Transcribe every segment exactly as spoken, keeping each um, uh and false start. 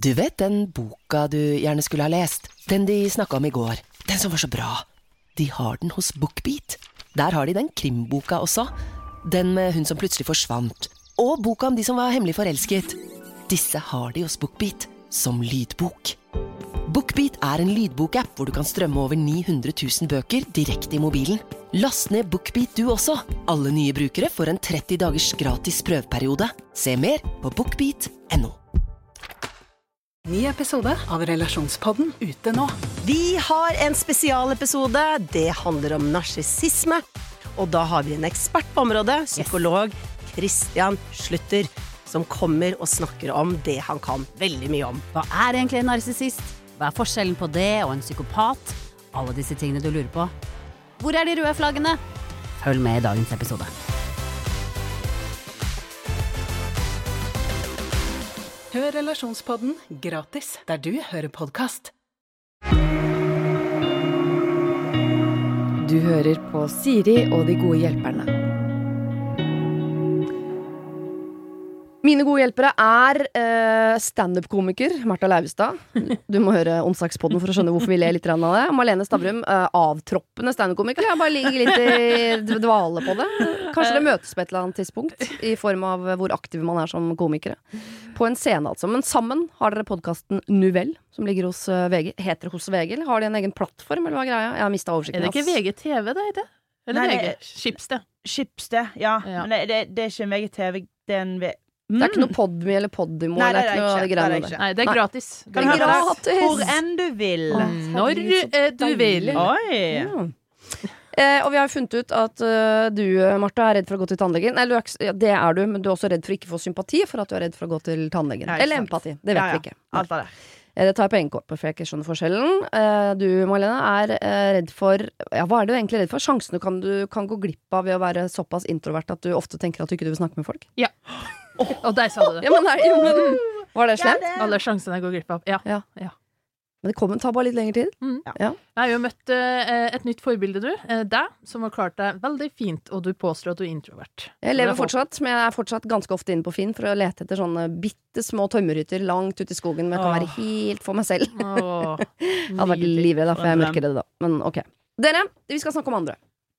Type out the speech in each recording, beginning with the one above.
Du vet den boka du gjerne skulle ha lest? Den de snakket om i går. Den som var så bra. De har den hos BookBeat. Der har de den krimboka også. Den med hun som plutselig forsvant. Og boka om de som var hemmelig forelsket. Disse har de hos BookBeat som lydbok. BookBeat er en lydbokapp hvor du kan strømme over ni hundre tusen bøker direkte i mobilen. Last ned BookBeat du også. Alle nye brukere får en tretti dagers gratis prøveperiode. Se mer på bookbeat punktum no. Ny episode av Relasjonspodden ute nå. Vi har en spesialepisode. Det handler om narsissisme. Og da har vi en ekspert på området, psykolog Christian Slutter, som kommer og snakker om det han kan veldig mye om. Hva er egentlig en narsissist? Hva er forskjellen på det og en psykopat? Alle disse tingene du lurer på. Hvor er de røde flaggene? Følg med i dagens episode. Hør Relasjonspodden gratis der du hører podcast. Du hører på Siri og de gode hjelperne. Mine gode hjelpere er uh, stand-up-komiker Martha Leivestad. Du må høre onsdagspodden for å skjønne hvorfor vi ler litt av det. Malene Stavrum, uh, avtroppende stand-up-komiker. Jeg bare ligger litt i dvale på det. Kanskje det møtes på et eller annet tidspunkt i form av hvor aktiv man er som komikere. På en scene altså. Men sammen har dere podcasten Nuvell, som ligger hos uh, V G. Heter hos V G, eller har de en egen plattform, eller hva er greia? Jeg har mistet oversikten. Er det ikke V G T V det heter? Eller Nei, V G? det- Schibsted? Schibsted, ja. Ja. Men det, det, det er ikke en V G T V, det er en V... Det er ikke noe Podme eller Podimo. Nei, eller det er ikke noe av ikke. de greiene Det er der. ikke. Nei, det er Nei. gratis. Kan Det du er høre det? gratis. Hvor enn du vil. Når eh, du vil. Oi! Ja. Eh, og vi har funnet ut at uh, du, Martha, er redd for å gå til tannlegen. Nei, du er, ikke- ja, det er du, men du er også redd for ikke å få sympati for at du er redd for å gå til tannlegen. Ja, ikke Eller sant. empati. Det vet Ja, ja. vi ikke. Alt av det. Eh, Det tar jeg på pengekort på, for jeg ikke skjønner forskjellen. Eh, Du, Malene, er eh, redd for Ja, hva er du egentlig redd for? Sjansene kan du kan gå glipp av ved å være såpass introvert at du ofte tenker at du ikke vil snakke med folk. Ja. Og der sa du det. Ja, men, er, ja, men var det slemt? Alle sjansene går glipp av. Ja. Ja. Ja. Men det kommer, tar bare litt lengre tid. Mm. Ja. Jeg har jo møtt eh, et nytt forbilde, du. Eh, deg, som har klart deg veldig fint, og du påstår at du er introvert. Jeg lever Det er håp. fortsatt, men jeg er fortsatt ganske ofte inne på Finn for å lete etter sånne bitte små tømmerhytter langt ute i skogen, men jeg kan Åh. være helt for meg selv. Åh, Jeg hadde vært nydelig. livredd, da, for jeg er For en mørkeredd da. Men ok. Dere, vi skal snakke om andre.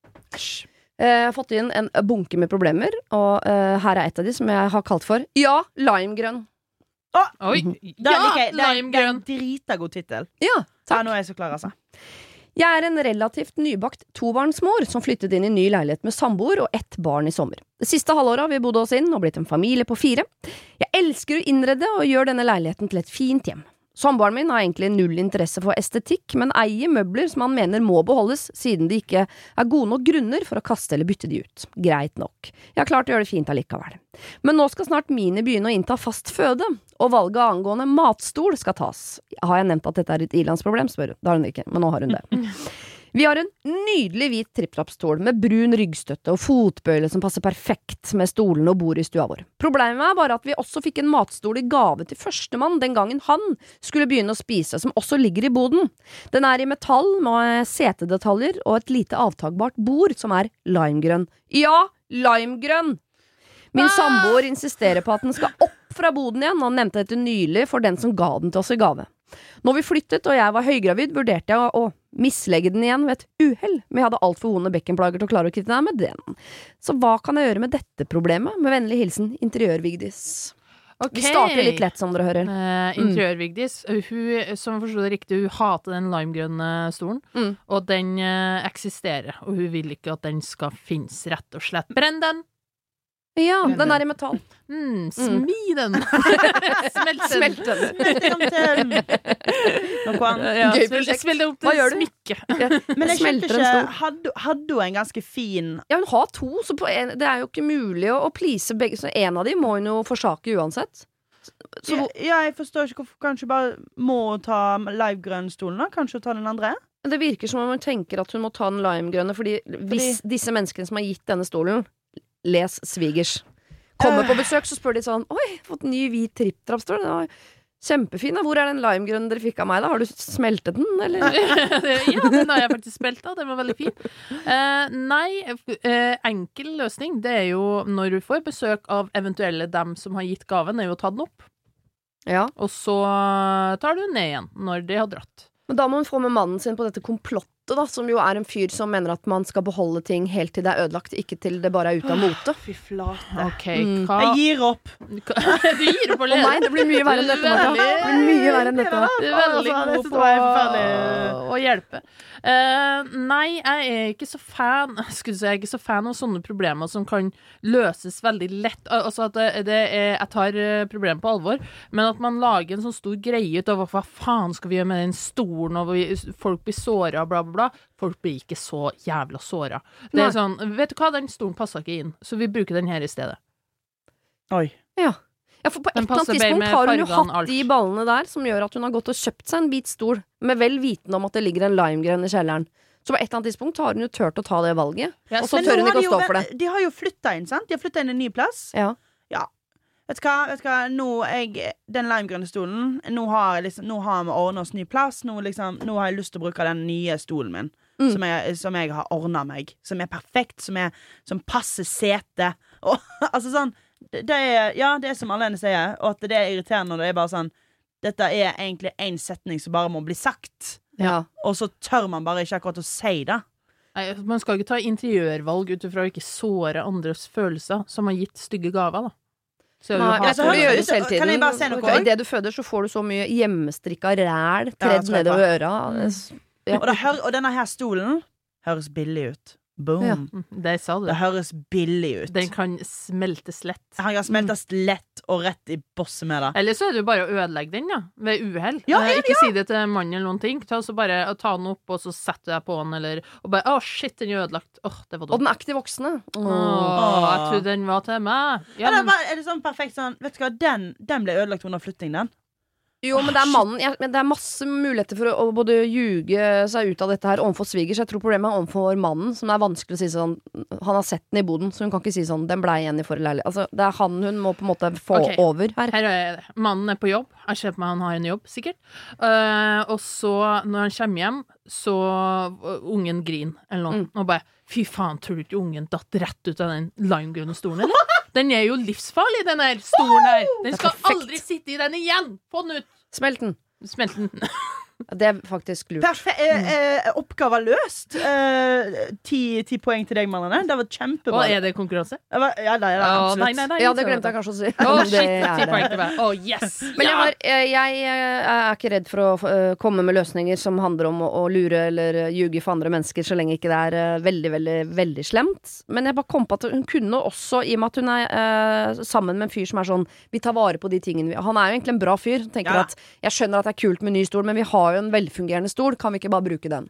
Eh, Jeg har fått inn en bunke med problemer, og eh, her er et av de som jeg har kalt for Ja, limegrønn. Oi, Da ja, liker jeg. Det er, det er limegrønn. en drita god titel. Ja, Ja, takk. nå er jeg så klar, altså. Jeg er en relativt nybakt tobarnsmor som flyttet inn i ny leilighet med samboer og ett barn i sommer. Det siste halvåret har vi bodd oss inn og blitt en familie på fire. Jeg elsker å innrede og gjør denne leiligheten til et fint hjem. Samboeren min har egentlig null interesse for estetikk, men eier møbler som han mener må beholdes, siden de ikke er gode nok grunner for å kaste eller bytte de ut. Greit nok. Jeg har klart å gjøre det fint allikevel. Men nå skal snart Mini begynne å innta fast føde, og valget angående matstol skal tas. Har jeg nevnt at dette er et ilandsproblem, spør hun. Det har hun ikke, men nå har hun det. Vi har en nydelig hvit tripp-trapp-stol med brun ryggstøtte og fotbøyle som passer perfekt med stolen og bordet i stua vår. Problemet er bare at vi også fikk en matstol i gave til førstemann den gangen han skulle begynne å spise, som også ligger i boden. Den er i metall med setedetaljer og et lite avtagbart bord som er limegrønn. Ja, limegrønn! Min samboer insisterer på at den skal opp fra boden igjen, og nevnte dette nylig for den som ga den til oss i gave. Når vi flyttet og jeg var høygravid, vurderte jeg å mislegge den igjen ved et uhell, men jeg hadde alt for vonde bekkenplager til å klare å kvitte meg med den. Så hva kan jeg gjøre med dette problemet? Med vennlig hilsen Interiør-Vigdis. Ok. Vi starter litt lett, som dere hører. Eh, Interiør-Vigdis, hun, som forstod det riktig, hun hater den limegrønne stolen, Mm. og den eh, eksisterer, og hun vil ikke at den skal finnes, rett og slett. Brenn den! Ja, den er i metall. Mm, smi den! Smelt den! Smelt den. Velkommen til noe annet. Ja, Gøy smell- prosjekt. smell det opp Hva til gjør du? smykke. Men jeg skjønte Smelter en ikke stol. Hadde, hadde hun en ganske fin Ja, hun har to, så på en, det er jo ikke mulig å, å please begge, så en av de må hun jo forsake uansett. Så ja, hvor- ja, jeg forstår ikke hvorfor kanskje bare må hun ta livegrønn-stolen, da? Kanskje hun ta den andre? det virker som om hun tenker at hun må ta den limegrønne, fordi hvis disse menneskene som har gitt denne stolen, les svigers, kommer på besøk, så spør de sånn: oi, fått en ny hvit tripp-trapp-stol, den var kjempefin, da. Hvor er den limegrønnen dere fikk av meg da? Har du smeltet den, eller? Ja, den har jeg faktisk spilt av. Den var veldig fin. Eh, nei, eh, enkel løsning, det er jo når du får besøk av eventuelle dem som har gitt gaven, er jo å ta den opp. Ja. og så tar du ned igjen når de har dratt. Men da må hun få med mannen sin på dette komplottet, da, som jo er en fyr som mener at man skal beholde ting helt til det er ødelagt, ikke til det bare er ute av mote. Fy flate. Ok, Mm. hva Jeg gir opp. Du gir opp å Å nei, lede. det blir mye verre enn dette, Martha. Det blir mye verre enn dette. Du er veldig Altså, det god synes på jeg var forferdelig. å hjelpe. Eh, nei, jeg er ikke så fan Skulle si, jeg er ikke så fan av sånne problemer som kan løses veldig lett. Al- Altså at det, det er, jeg tar eh, problemet på alvor, men at man lager en sånn stor greie ut av hva faen skal vi gjøre med den stolen, og vi, folk blir såret, bla, bla, bla. Folk blir ikke så jævla såret. Det Nei. er sånn, vet du hva, den stolen passer ikke inn, så vi bruker den her i stedet. Oi. Ja. Ja, for på et Den eller annet passer bedre tidspunkt med har hun jo fargene, hatt alt. de ballene der som gjør at hun har gått og kjøpt seg en bit stol, med vel viten om at det ligger en limegren i kjelleren. Så på et eller annet tidspunkt har hun jo tørt å ta det valget. Ja, Og så Men tør nå hun har ikke de å stå jo- for det. De har jo flyttet inn, sant? De har flyttet inn en ny plass. Ja. Vet du hva, vet du hva? Nå, jeg, den limegrønne stolen, nå har, jeg liksom, nå har vi ordnet oss ny plass. Nå, liksom, nå har jeg lyst til å bruke den nye stolen min, Mm. som, jeg, som jeg har ordnet meg. Som er perfekt, som, er, som passer sete. Og, altså sånn, det, det er, ja, det er som Marlene sier, og at det er irriterende når det er bare sånn, dette er egentlig en setning som bare må bli sagt. Ja. Og så tør man bare ikke akkurat å si det. Nei, man skal ikke ta interiørvalg ut ifra å ikke såre andres følelser, som har gitt stygge gaver, da. Så jeg vil Nei, ha- jeg så tror det høres gjøres ut- hele tiden. kan jeg bare se noe I også? det du føder, så får du så mye hjemmestrikka ræl Ja, tredd tror jeg nedover på. øra. Ja. Og, det hø og denne her stolen høres billig ut. Boom. Ja. Mm, Det sa du. Det høres billig ut. Den kan smeltes lett. Han kan smeltes lett og rett i bosset med det. Eller så er det jo bare å ødelegge den, ja. Ved uhell. Ja, Eh, ja, ikke si det til mannen eller noen ting. Ta, så bare, ta den opp, og så setter du deg på den, eller Og bare Å, shit, den er ødelagt. Åh, det var Og dumt. den er ikke til voksne. Åh, jeg trodde den var til meg. Ja, Ja, det er, men, bare, er det sånn perfekt sånn Vet du hva, den, den ble ødelagt under flytting, den. Jo, men det er mannen jeg, men det er masse muligheter for å, å både ljuge seg ut av dette her overfor svigers. Jeg tror problemet er overfor mannen, som det er vanskelig å si sånn. Han har sett den i boden, så hun kan ikke si sånn. Den blei igjen i forrige leilighet. Altså, det er han hun må på en måte få Ok. over her. her er det. Mannen er på jobb. Jeg ser på meg han har en jobb, sikkert. Eh, og så, når han kommer hjem, så uh, ungen griner, eller noe. Mm. Og bare Fy faen, tror du ikke ungen datt rett ut av den limegrønne stolen, eller? Den er jo livsfarlig, den her stolen her. Den skal perfekt. aldri sitte i den igjen! Få den ut! Smelt den. Smelt den. Det er faktisk lurt. Perfe eh, eh, oppgave løst. Eh, ti, ti poeng til deg, Marlene. Det var kjempebra. Og er det konkurranse? Det var- Ja, det er det Å, absolutt. nei, nei, nei. Ja, det glemte jeg kanskje å si. Å, Men shit! det er Ti det. poeng til meg. Å, yes! Men jeg, Ja. har, jeg, jeg er ikke redd for å øh, komme med løsninger som handler om å, å lure eller øh, ljuge for andre mennesker, så lenge ikke det er øh, veldig, veldig, veldig slemt. Men jeg bare kom på at hun kunne også, i og med at hun er øh, sammen med en fyr som er sånn vi tar vare på de tingene vi Han er jo egentlig en bra fyr. Tenker Ja. at Jeg skjønner at det er kult med ny stol, men vi har jo en velfungerende stol. Kan vi ikke bare bruke den?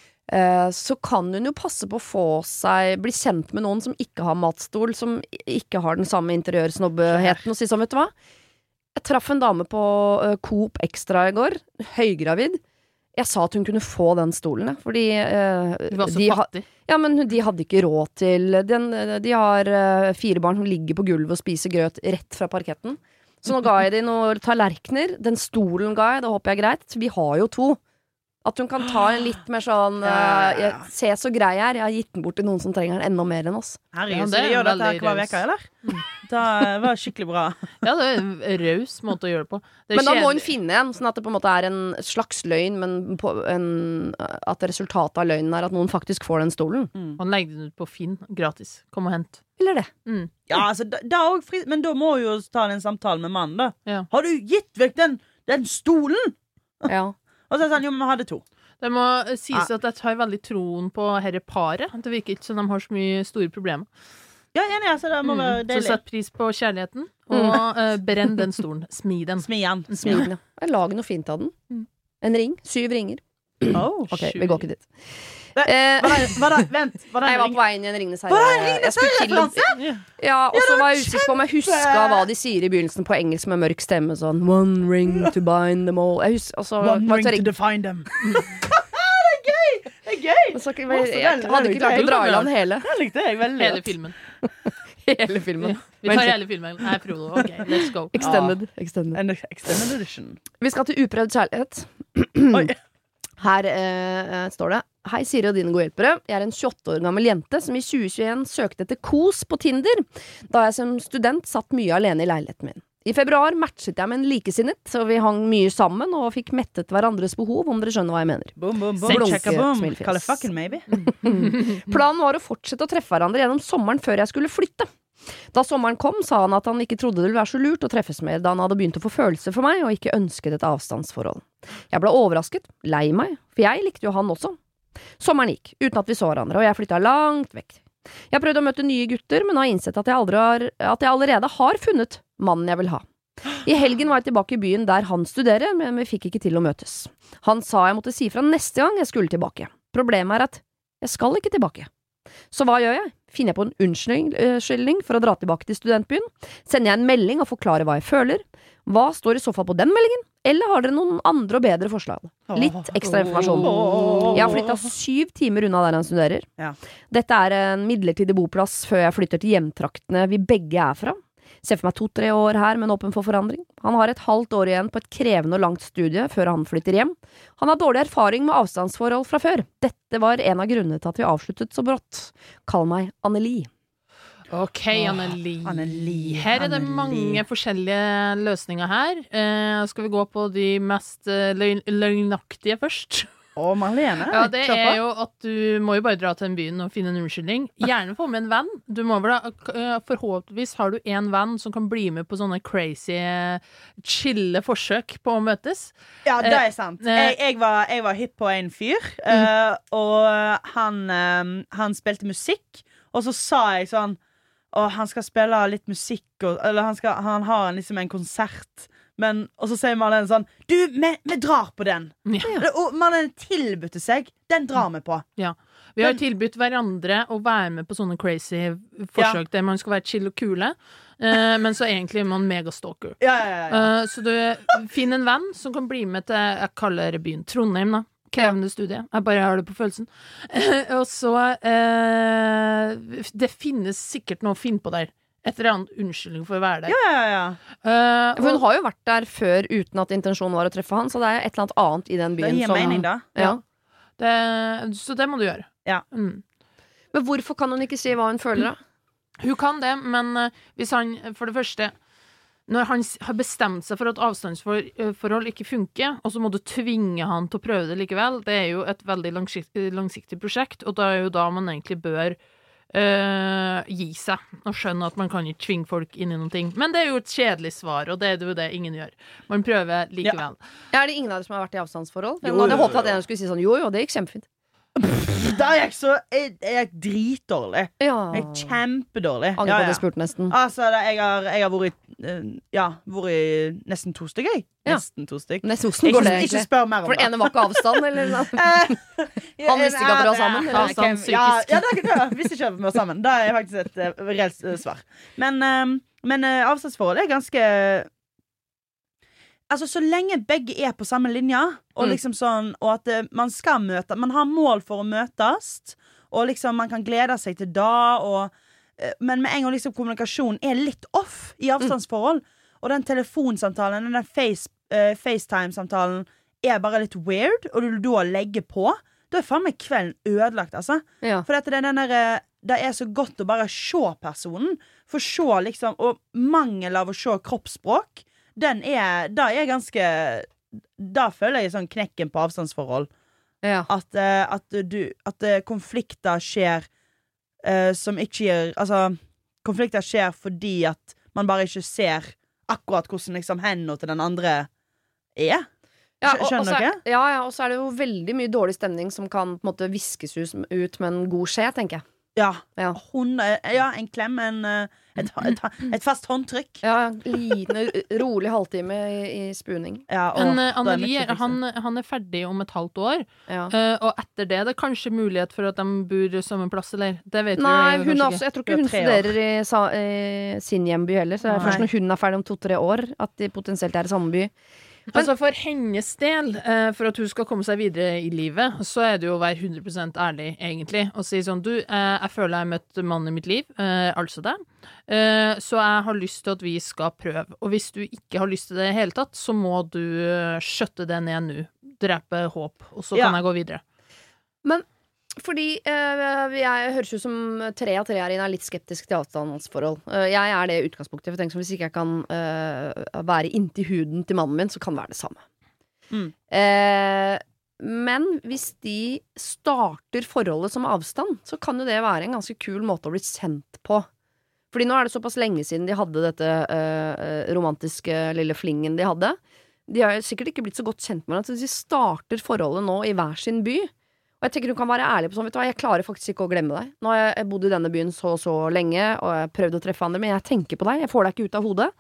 Eh, så kan hun jo passe på å få seg bli kjent med noen som ikke har matstol, som ikke har den samme interiørsnobbheten, og si sånn, vet du hva? Jeg traff en dame på uh, Coop Extra i går, høygravid. Jeg sa at hun kunne få den stolen, jeg, fordi uh, Du var så de, ha, fattig. ja, men de hadde ikke råd til den, De har uh, fire barn som ligger på gulvet og spiser grøt rett fra parketten. Så nå ga jeg de noen tallerkener. Den stolen ga jeg, det håper jeg er greit. Vi har jo to. At hun kan ta en litt mer sånn Ja, ja, uh, ja. jeg, Se så grei jeg er. Jeg har gitt den bort til noen som trenger den enda mer enn oss. Herregud, Ja, så det de er gjør dette her veldig hver raus. uke, eller? Det var skikkelig bra. Ja, det er en raus måte å gjøre det på. Det er Men da må hun kjedelig. finne en, sånn at det på en måte er en slags løgn, men på en, at resultatet av løgnen er at noen faktisk får den stolen. Han legger den ut på Finn gratis. Kom og hent. Eller det. Mm. Ja, altså, da, da er også fri, men da må hun jo ta en samtale med mannen, da. Ja. Har du gitt vekk den, den stolen? Ja. Og så er det sånn, jo, men vi hadde to. Det må eh, sies at jeg tar veldig troen på herre paret. Det virker ikke som de har så mye store problemer. Ja, enig, altså, det må være Mm. Så deilig. sett pris på kjærligheten, og eh, brenn den stolen. Smi den. Smi igjen. Smil den, ja. Lag noe fint av den. Mm. En ring. Syv ringer. Oh, Ok, Sju vi går ikke dit. Hva- Eh, Var det, var det, vent, var det Nei, jeg en var ring? på vei inn i en Ringenes Var det en herre. Ringenes Jeg skulle til å- herre-referanse? Ja, og så var jeg usikker på om jeg huska hva de sier i begynnelsen på engelsk med mørk stemme. Sånn One ring to bind them all. Jeg husker, og så One var ring jeg to define them. det er gøy! Det er gøy! Men så, jeg, Å, så jeg, den- hadde den ikke klart å likte dra jeg. i land hele, Det likte jeg veldig Hele godt. filmen. hele filmen. Vi tar hele filmen. Nei, Frodo. Ok, let's go. Extended. extended. En extended edition. Vi skal til uprøvd kjærlighet. Oi. Her eh, står det Hei Siri og dine gode hjelpere. Jeg er en tjueåtte år gammel jente som i tjue tjueen søkte etter kos på Tinder, da jeg som student satt mye alene i leiligheten min. I februar matchet jeg med en likesinnet, så vi hang mye sammen og fikk mettet hverandres behov, om dere skjønner hva jeg mener. Boom, boom, boom. Blunke, Checka boom. smilefjes. Call it fucking maybe. Planen var å fortsette å treffe hverandre gjennom sommeren før jeg skulle flytte. Da sommeren kom, sa han at han ikke trodde det ville være så lurt å treffes mer, da han hadde begynt å få følelser for meg og ikke ønsket et avstandsforhold. Jeg ble overrasket, lei meg, for jeg likte jo han også. Sommeren gikk, uten at vi så hverandre, og jeg flyttet langt vekk. Jeg prøvde å møte nye gutter, men har innsett at jeg, aldri har, at jeg allerede har funnet mannen jeg vil ha. I helgen var jeg tilbake i byen der han studerer, men vi fikk ikke til å møtes. Han sa jeg måtte si fra neste gang jeg skulle tilbake. Problemet er at jeg skal ikke tilbake. Så hva gjør jeg? Finner jeg på en unnskyldning for å dra tilbake til studentbyen? Sender jeg en melding og forklarer hva jeg føler? Hva står i så fall på den meldingen? Eller har dere noen andre og bedre forslag? Litt ekstra informasjon. Jeg har flyttet syv timer unna der han studerer. Ja. Dette er en midlertidig boplass før jeg flytter til hjemtraktene vi begge er fra. Ser for meg to-tre år her, men åpen for forandring. Han har et halvt år igjen på et krevende og langt studie før han flytter hjem. Han har dårlig erfaring med avstandsforhold fra før. Dette var en av grunnene til at vi avsluttet så brått. Kall meg Anneli. Ok, Anneli. Anneli, Her er det Anneli. mange forskjellige løsninger her. Eh, skal vi gå på de mest eh, løgn løgnaktige først? Å, Marlene. Ja, det kjør på. er jo at du må jo bare dra til en byen og finne en unnskyldning. Gjerne få med en venn. Du må vel da, eh, forhåpentligvis har du en venn som kan bli med på sånne crazy, eh, chille forsøk på å møtes. Ja, det er sant. Eh, Jeg, jeg, var, jeg var hypp på en fyr, eh, og han, eh, han spilte musikk, og så sa jeg sånn og han skal spille litt musikk, og, eller han, skal, han har en, liksom en konsert. Men, og så sier Marlene sånn Du, vi, vi drar på den. Ja. Og Marlene tilbudte seg. Den drar vi på. Ja. Vi har tilbudt hverandre å være med på sånne crazy forsøk der man skal være chill og kule, eh, men så egentlig er man megastalker. Ja, ja, ja, ja. Eh, så du finner en venn som kan bli med til, jeg kaller byen Trondheim da. Krevende studie. Jeg bare har det på følelsen. Og så eh, det finnes sikkert noe å finne på der. Et eller annet unnskyldning for å være der. Ja, ja, ja. Eh, For hun og, har jo vært der før uten at intensjonen var å treffe han, så det er et eller annet annet i den Det byen gir som mening, da. Ja. det, så det må du gjøre. Ja. Mm. Men hvorfor kan hun ikke si hva hun føler, da? Hun kan det, men eh, hvis han, for det første når han s- har bestemt seg for at avstandsforhold ikke funker, og så må du tvinge han til å prøve det likevel, det er jo et veldig langsiktig, langsiktig prosjekt, og da er jo da man egentlig bør øh, gi seg og skjønne at man kan ikke tvinge folk inn i noen ting. Men det er jo et kjedelig svar, og det er jo det ingen gjør. Man prøver likevel. Er det ingen av dere som har vært i avstandsforhold? Jo, Jeg hadde jo, håpet at en skulle si sånn jo jo, det gikk kjempefint. Da er jeg så Jeg, jeg er dritdårlig. Ja. Jeg er kjempedårlig. Angrer Ja, på at ja. jeg spurte nesten. Altså, det, jeg har, jeg har vært eh, Ja, vært i nesten to stykk, jeg. Ja. Nesten to stykk. Nesten hvordan Ikke, går det ikke egentlig? spør mer om For det ene var ikke avstand, eller noe? Eh, Han visste ikke at dere var sammen, eller? Avstand psykisk. Ja, ja det, det visste ikke at vi var sammen. Det er faktisk et uh, reelt uh, svar. Men, uh, men uh, avstandsforhold er ganske Altså, så lenge begge er på samme linje, og Mm. liksom sånn Og at uh, man skal møte Man har mål for å møtes, og liksom man kan glede seg til da, og uh, men med en gang liksom kommunikasjonen er litt off i avstandsforhold, og den telefonsamtalen, den face, uh, FaceTime-samtalen er bare litt weird, og du da legger på, da er faen meg kvelden ødelagt, altså. Ja. For at det, er den der, det er så godt å bare se personen, for se liksom, og mangel av å se kroppsspråk, den er, da er ganske, da føler jeg sånn knekken på avstandsforhold. Ja. At, eh, at, du, at eh, konflikter skjer eh, som ikke gjør, altså, konflikter skjer fordi at man bare ikke ser akkurat hvordan liksom hendene til den andre er. Ja, Skj- og- og Skjønner så er- dere? Ja, ja, og så er det jo veldig mye dårlig stemning som kan på en måte viskes ut ut med en god skje, tenker jeg. Ja. Ja. Hun, eh, ja, en klem, en, eh, et, et, et fast håndtrykk. Ja, liten, r- rolig halvtime i, i spuning. Ja, og, Men da uh, er Anneli, mye å fikse. han, han er ferdig om et halvt år, Ja. eh, og etter det er det kanskje mulighet for at de bor samme plass, eller? Det vet Nei, vi jo hun kanskje også, jeg tror ikke Det er hun tre studerer i, sa, i sin hjemby heller, så det er Nei. først når hun er ferdig om to-tre år at de potensielt er i samme by. Altså For hennes del, eh, for at hun skal komme seg videre i livet, så er det jo å være hundre prosent ærlig, egentlig, og si sånn Du, eh, jeg føler jeg har møtt mannen i mitt liv, eh, altså deg, eh, så jeg har lyst til at vi skal prøve. Og hvis du ikke har lyst til det i hele tatt, så må du uh, skjøtte det ned nå. Drepe håp, og så Ja. kan jeg gå videre. Fordi uh, jeg høres ut som tre av tre her inne er litt skeptisk til avstandsforhold. Uh, jeg er det i utgangspunktet. For jeg tenker, hvis ikke jeg kan uh, være inntil huden til mannen min, så kan det være det samme. Mm. Uh, men hvis de starter forholdet som avstand, så kan jo det være en ganske kul måte å bli sendt på. Fordi nå er det såpass lenge siden de hadde dette uh, romantiske lille flingen de hadde. De har sikkert ikke blitt så godt kjent med hverandre, så de starter forholdet nå i hver sin by. Og jeg tenker du kan være ærlig på sånn, vet du hva, jeg klarer faktisk ikke å glemme deg. Nå har jeg bodd i denne byen så og så lenge, og jeg har prøvd å treffe andre, men jeg tenker på deg, jeg får deg ikke ut av hodet.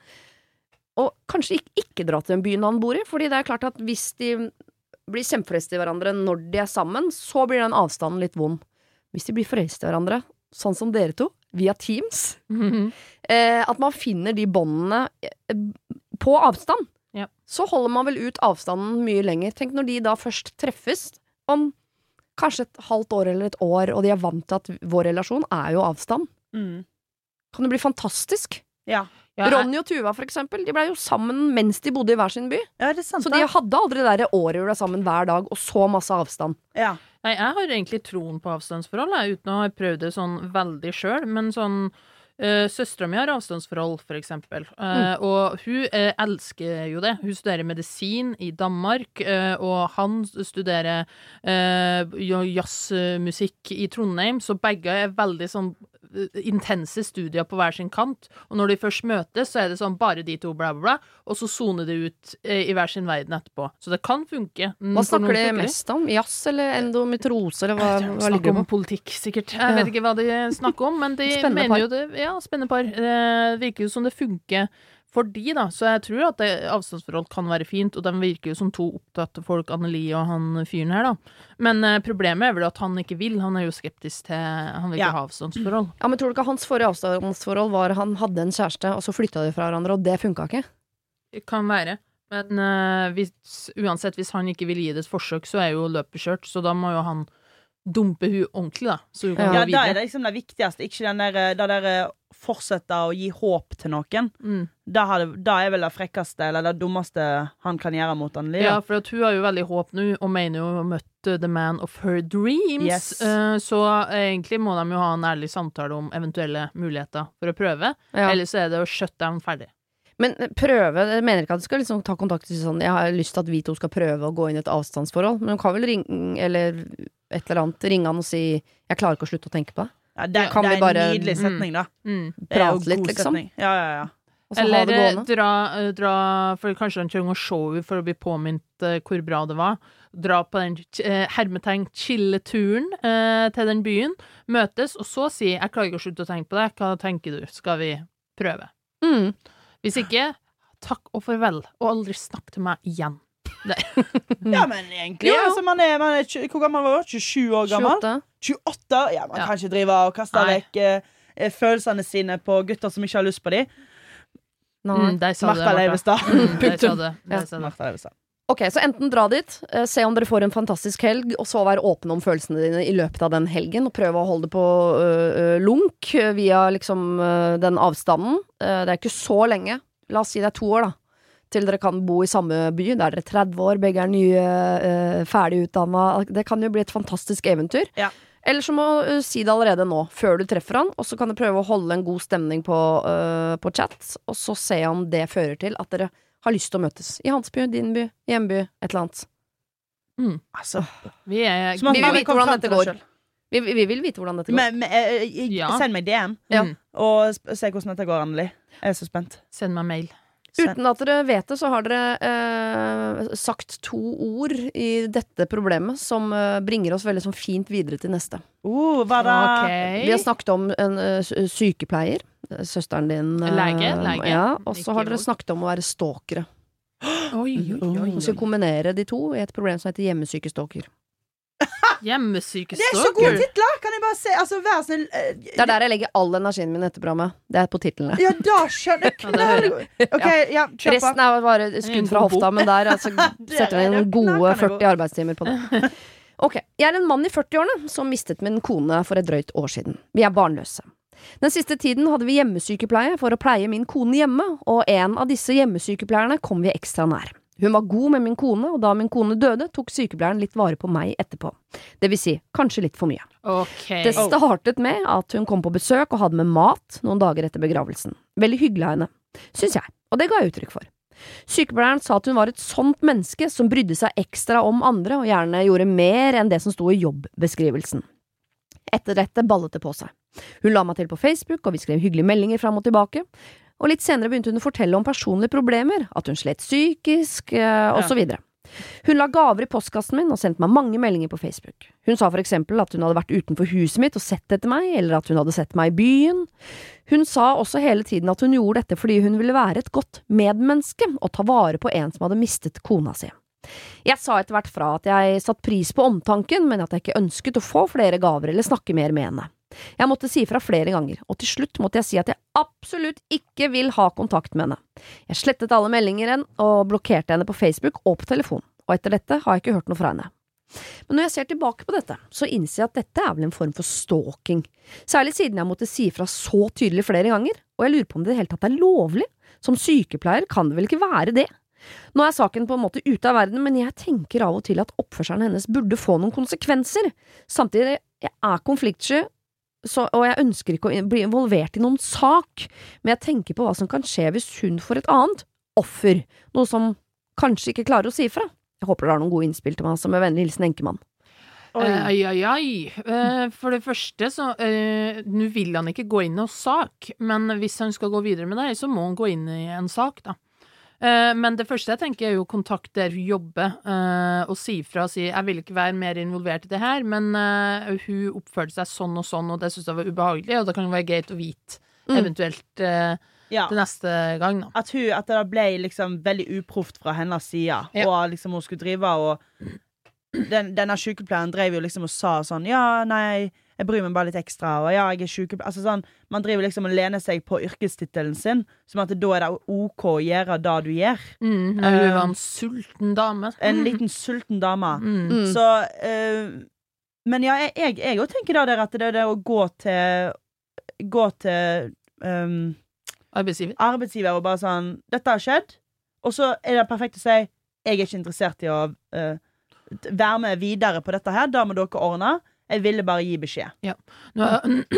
Og kanskje ikke, ikke dra til den byen han bor i, fordi det er klart at hvis de blir kjempeforelsket i hverandre når de er sammen, så blir den avstanden litt vond. Hvis de blir forelsket i hverandre, sånn som dere to, via Teams, Mhm. eh, at man finner de båndene eh, på avstand, Ja. så holder man vel ut avstanden mye lenger. Tenk når de da først treffes om kanskje et halvt år eller et år, og de er vant til at vår relasjon er jo avstand. Mm. Kan det bli fantastisk? Ja. Ja, jeg- Ronny og Tuva for eksempel, de ble jo sammen mens de bodde i hver sin by. ja, det er sant. Så da. de hadde aldri det der året hvor de er sammen hver dag, og så masse avstand. Ja. Nei, jeg har egentlig troen på avstandsforhold, jeg, uten å ha prøvd det sånn veldig sjøl, men sånn Uh, Søstera mi har avstandsforhold, for eksempel. Uh, Og hun uh, elsker jo det. Hun studerer medisin i Danmark, uh, og han studerer uh, jazzmusikk i Trondheim, så begge er veldig sånn uh, intense studier på hver sin kant. Og når de først møtes, så er det sånn bare de to, bla, bla, bla, og så soner de ut uh, i hver sin verden etterpå. Så det kan funke. Mm, Hva for noen snakker de funker det. mest om? Jazz eller endometrose, eller hva, Jeg tror de hva ligger snakker det om på? politikk, sikkert. Jeg Ja. vet ikke hva de snakker om, men de Spennende mener par. jo det. Ja, spennende par. Det virker jo som det funker for de, da. Så jeg tror at det, avstandsforhold kan være fint, og de virker jo som to opptatte folk, Anneli og han fyren her, da. Men eh, problemet er vel at han ikke vil. Han er jo skeptisk til Han vil ikke Ja. ha avstandsforhold. Ja, men tror du ikke hans forrige avstandsforhold var han hadde en kjæreste, og så flytta de fra hverandre, og det funka ikke? Det kan være. Men eh, hvis, uansett, hvis han ikke vil gi det et forsøk, så er jo løpet kjørt, så da må jo han dumpe hun ordentlig, da. Så hun kan Ja, gå da er videre. det liksom det viktigste. Ikke den der, det der fortsette å gi håp til noen. Mm. Da, har det, da er vel det frekkeste eller det dummeste han kan gjøre mot Anneli. Ja, Ja. for at hun har jo veldig håp nå, og mener jo å ha møtt uh, the man of her dreams. Yes. Uh, så egentlig må de jo ha en ærlig samtale om eventuelle muligheter for å prøve. Ja. Eller så er det å shut down ferdig. Men prøve, jeg mener ikke at du skal liksom ta kontakt og si sånn, jeg har lyst til at vi to skal prøve å gå inn i et avstandsforhold, men du kan vel ringe, eller et eller annet, ringe han og si, jeg klarer ikke å slutte å tenke på det. Ja, det, Kan det vi er bare- en nydelig setning, da. Mm. Det er jo Prate litt, god liksom. setning. Ja, ja, ja. Og så ha Eller det eh, gående. dra, eh, dra For kanskje han trenger å se henne for å bli påminnet eh, hvor bra det var. Dra på den uh, hermetegn chilleturen uh, til den byen. Møtes, og så si 'jeg klarer ikke å slutte å tenke på det'. Hva tenker du? Skal vi prøve? Mm. Hvis ikke, takk og farvel, og aldri snakk til meg igjen. Ja, men egentlig Jo, jo. altså, man er, man er, tjue- Hvor gammel var du? tjuesju år gammel? tjueåtte. tjueåtte? Ja, man Ja. kan ikke drive og kaste Nei. vekk eh, eh, følelsene sine på gutter som ikke har lyst på dem. Nei. Mm, der sa du det, Martha Martha. Leivestad. Mm, der sa Punktum. du, Ja. der sa du. Martha Leivestad. Ok, så enten dra dit, eh, se om dere får en fantastisk helg, og så være åpne om følelsene dine i løpet av den helgen, og prøve å holde det på øh, øh, lunk øh, via liksom øh, den avstanden. Eh, det er ikke så lenge. La oss si det er to år, da. Til dere kan bo i samme by. Da er dere tretti år, begge er nye, øh, ferdig utdanna. Det kan jo bli et fantastisk eventyr. Ja. Eller så må du si det allerede nå, før du treffer han, og så kan du prøve å holde en god stemning på, øh, på chat, og så se om det fører til at dere har lyst til å møtes. I hans by, din by, hjemby, et eller annet. Mm. Altså, Vi er som at Vi vil man vite kom hvordan frem dette til det går. selv. Vi, vi vil vite hvordan dette går. Men, men, eh, eh, Ja. Send meg D M, Ja. Mm. og sp- se hvordan dette går, Anneli. Jeg er så spent. Send meg mail. Send. Uten at dere vet det, så har dere eh, sagt to ord i dette problemet som eh, bringer oss veldig sånn fint videre til neste. Oh, hva da? Ok. Vi har snakket om en eh, sy- sykepleier, eh, søsteren din. eh, Lege, lege. Ja, og så Ikke har dere vold. snakket om å være stalkere. Oi, oi, oi. Vi skal kombinere de to i et problem som heter hjemmesykestalker. Hjemmesyke Det er så gode titler! Kan jeg bare se? Altså, vær snill. eh, Det er der jeg legger all energien min i dette programmet. Det er på titlene. Ja, da skjønner jeg. Ja, det hører Knall. OK, ja, kjør på. Resten er bare skudd fra hofta, men der altså, setter jeg inn gode kan jeg gå. førti arbeidstimer på det. Ok, jeg er en mann i førtiårene som mistet min kone for et drøyt år siden. Vi er barnløse. Den siste tiden hadde vi hjemmesykepleie for å pleie min kone hjemme, og en av disse hjemmesykepleierne kom vi ekstra nær. Hun var god med min kone, og da min kone døde, tok sykepleieren litt vare på meg etterpå. Det vil si, kanskje litt for mye. Ok. Det startet med at hun kom på besøk og hadde med mat noen dager etter begravelsen. Veldig hyggelig av henne, synes jeg, og det ga jeg uttrykk for. Sykepleieren sa at hun var et sånt menneske som brydde seg ekstra om andre og gjerne gjorde mer enn det som sto i jobbeskrivelsen. Etter dette ballet det på seg. Hun la meg til på Facebook, og vi skrev hyggelige meldinger fram og tilbake. Og litt senere begynte hun å fortelle om personlige problemer, at hun slet psykisk, og så videre. Hun la gaver i postkassen min og sendte meg mange meldinger på Facebook. Hun sa for eksempel at hun hadde vært utenfor huset mitt og sett etter meg, eller at hun hadde sett meg i byen. Hun sa også hele tiden at hun gjorde dette fordi hun ville være et godt medmenneske og ta vare på en som hadde mistet kona si. Jeg sa etter hvert fra at jeg satt pris på omtanken, men at jeg ikke ønsket å få flere gaver eller snakke mer med henne. Jeg måtte si fra flere ganger, og til slutt måtte jeg si at jeg absolutt ikke vil ha kontakt med henne. Jeg slettet alle meldinger og blokkerte henne på Facebook og på telefon, og etter dette har jeg ikke hørt noe fra henne. Men når jeg ser tilbake på dette, så innser jeg at dette er vel en form for stalking. Særlig siden jeg måtte si fra så tydelig flere ganger, og jeg lurer på om det i det hele tatt er lovlig. Som sykepleier kan det vel ikke være det? Nå er saken på en måte ute av verden, men jeg tenker av og til at oppførselen hennes burde få noen konsekvenser. Samtidig, jeg er konfliktsky, så, og jeg ønsker ikke å bli involvert i noen sak, men jeg tenker på hva som kan skje hvis hun får et annet offer, noe som kanskje ikke klarer å si fra. Jeg håper det har noen gode innspill til meg, som med vennlig hilsen enkemann. Oi, oi, oi, oi. Uh, for det første så, uh, nå vil han ikke gå inn i sak, men hvis han skal gå videre med det, så må han gå inn i en sak da. Uh, men det første jeg tenker er jo kontakt der hun jobber, uh, og si fra og si, jeg vil ikke være mer involvert i det her, men uh, hun oppførte seg sånn og sånn, og det synes jeg var ubehagelig, og det kan jo være greit å vite, mm. eventuelt uh, ja. Det neste gang da. At, hun, at det ble liksom veldig uproft fra hennes side, ja. Og liksom hun skulle drive, og den, denne sykepleieren drev jo liksom og sa sånn, ja, nei, jeg bryr meg bare litt ekstra, og ja, jeg er sykepleier. Altså sånn, man driver liksom og lener seg på yrkestitelen sin, som at det, da er det ok å gjøre det du gjør. Mm, når hun var en sulten dame. En liten sulten dame. Mm. Så, uh, men ja, jeg, jeg, jeg også tenker da der at det er det å gå til, gå til um, arbeidsgiver. arbeidsgiver og bare sånn, dette har skjedd, og så er det perfekt å si, jeg er ikke interessert i å uh, være med videre på dette her, da må dere ordne. Jeg ville bare gi beskjed. Ja. Nå,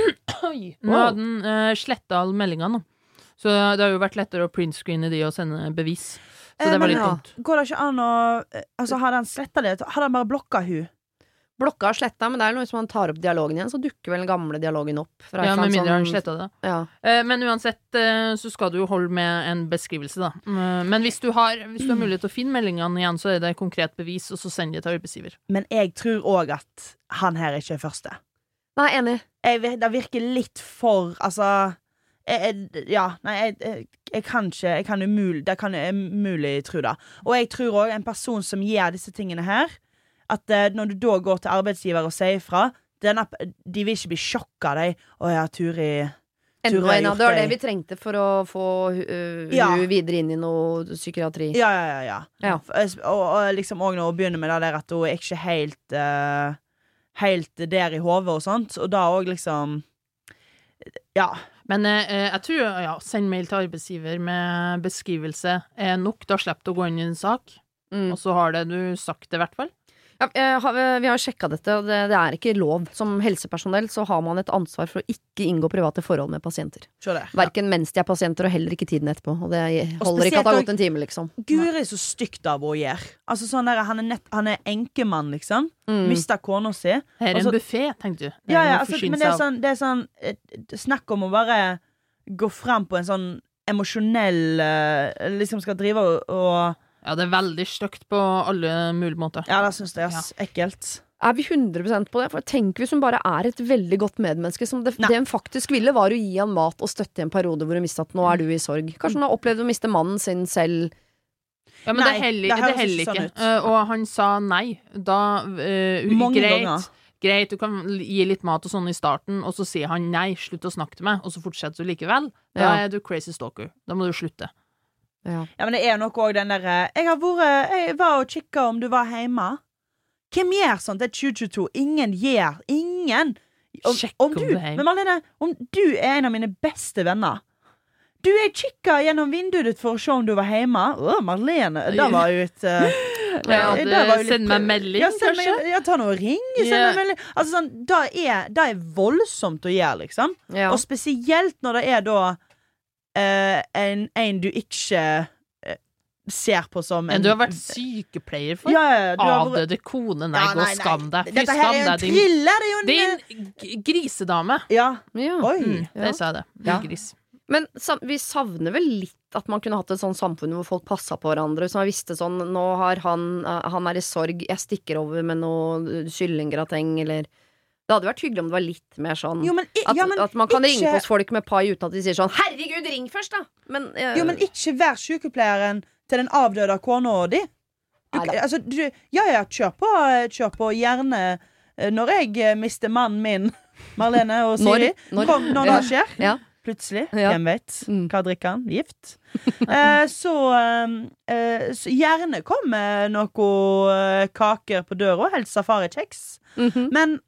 Oi, nå wow. hadde den uh, slettet alle meldingene. Så det har jo vært lettere å printscreene de og sende bevis. Så eh, det var men, litt ja. dumt. Går det ikke an å altså, hadde han slettet det? Hadde han bare blokket hun? Blokka og sletta, men det er noe som man tar opp dialogen igjen, så dukker vel den gamle dialogen opp. Ja, med mindre han slettet det. Ja. Uh, men uansett uh, så skal du jo holde med en beskrivelse da. Uh, men hvis du, har, hvis du har mulighet til å finne meldingene igjen, så er det konkret bevis, og så sender de til arbeidsgiver. Men jeg tror også at han her ikke er første. Nei, enig. Jeg, det virker litt for, altså jeg, jeg, ja, nei, jeg, jeg, jeg kan ikke, jeg kan umulig, det kan jeg umulig tro da. Og jeg tror også en person som gjør disse tingene her, at uh, når du da går til arbeidsgiver og sier fra, denne, de vil ikke bli sjokket av deg. Å ja, Turi, Turi har gjort det. var det vi trengte for å få uh, ja. hun videre inn i noe psykiatri. Ja, ja, ja, ja. ja. Og, og liksom også når hun begynner med det der at hun er ikke helt uh, helt der i hodet og sånt, og da også liksom ja. Men uh, jeg tror, ja, send mail til arbeidsgiver med beskrivelse er nok, da slipper du å gå inn i en sak, mm. og så har det du sagt det i hvert fall. Ja, vi har sjekket dette, og det, det er ikke lov. Som helsepersonell så har man et ansvar for å ikke inngå private forhold med pasienter. Hverken mens de er pasienter og heller ikke tiden etterpå. Og det holder og ikke at det har gått en time, liksom. Gud er så stygt av å gjøre. Altså sånn der, han er, nett, han er enkemann, liksom. Mm. Mistet kona si. Her er en buffet, tenkte du. Ja, ja, altså, men det er sånn, det er sånn snakk om å bare gå frem på en sånn emosjonell liksom skal drive og, og ja, det er veldig stygt på alle mulige måter. Ja, det synes jeg er ja. ekkelt. Er vi hundre prosent på det? For tenk hvis hun bare er et veldig godt medmenneske som det, det hun faktisk ville var å gi han mat og støtte i en periode hvor hun mistet at nå er du i sorg. Kanskje hun har opplevd å miste mannen sin selv. Ja, men nei, det heller, det heller ikke. Sånn uh, og han sa nei. Da, uh, Mange greit, ganger. Greit, du kan gi litt mat og sånn i starten, og så sier han nei, slutt å snakke til meg, og så fortsetter du likevel. Da ja. er du crazy stalker. Da må du slutte. Ja. ja, men det er nok også den der Jeg har vært, jeg var og kikket om du var hjemme. Hvem gjør sånt? Det er tjue tjueto. Ingen gjør, ingen om, om du, men Marlene, om du er en av mine beste venner, Du, jeg kikket gjennom vinduet ditt for å se om du var hjemme. Åh, Marlene, det var jo et uh, Ja, det det, var jo litt- send meg melding, ja, send kanskje? meg, ja, ta noe ring. Send Ja. meg melding. Altså, sånn, det, er, det er voldsomt å gjøre, liksom. Ja. Og spesielt når det er da eh, en, en du ikke eh, ser på som en Men du har vært sykepleier for ja, ja, ja, du har vært- avdøde kone. Nei, Ja, gå nei, og skam nei. deg. Fy Dette her skam er jo en deg, din, thriller. Det er jo en din g- grisedame. Ja. Ja. Oi. Mm, Ja. det sa jeg det. Ja. Gris. Men sa- vi savner vel litt at man kunne hatt et sånn samfunn hvor folk passet på hverandre, så man visste sånn, nå har han, eh, han er i sorg, jeg stikker over med noe kyllinggrateng, eller det hadde vært hyggelig om det var litt mer sånn Jo, men, i- at, ja, men at man kan ikke, ringe hos folk med pai uten at de sier sånn, herregud, ring først da! Men, eh, Jo, men ikke vær sykepleieren til den avdøde kona di. Du, Neida. altså, du, ja, ja, kjør på, kjør på gjerne eh, når jeg eh, mister mannen min, Marlene og Siri. Når? Når? Kom, når Ja. det skjer. Ja. Plutselig. Ja. Hvem vet? Mm. Hva drikker han? Gift. eh, så, eh, eh, så gjerne kom med noe eh, kaker på døra, helst safari-kjeks. Mhm. Men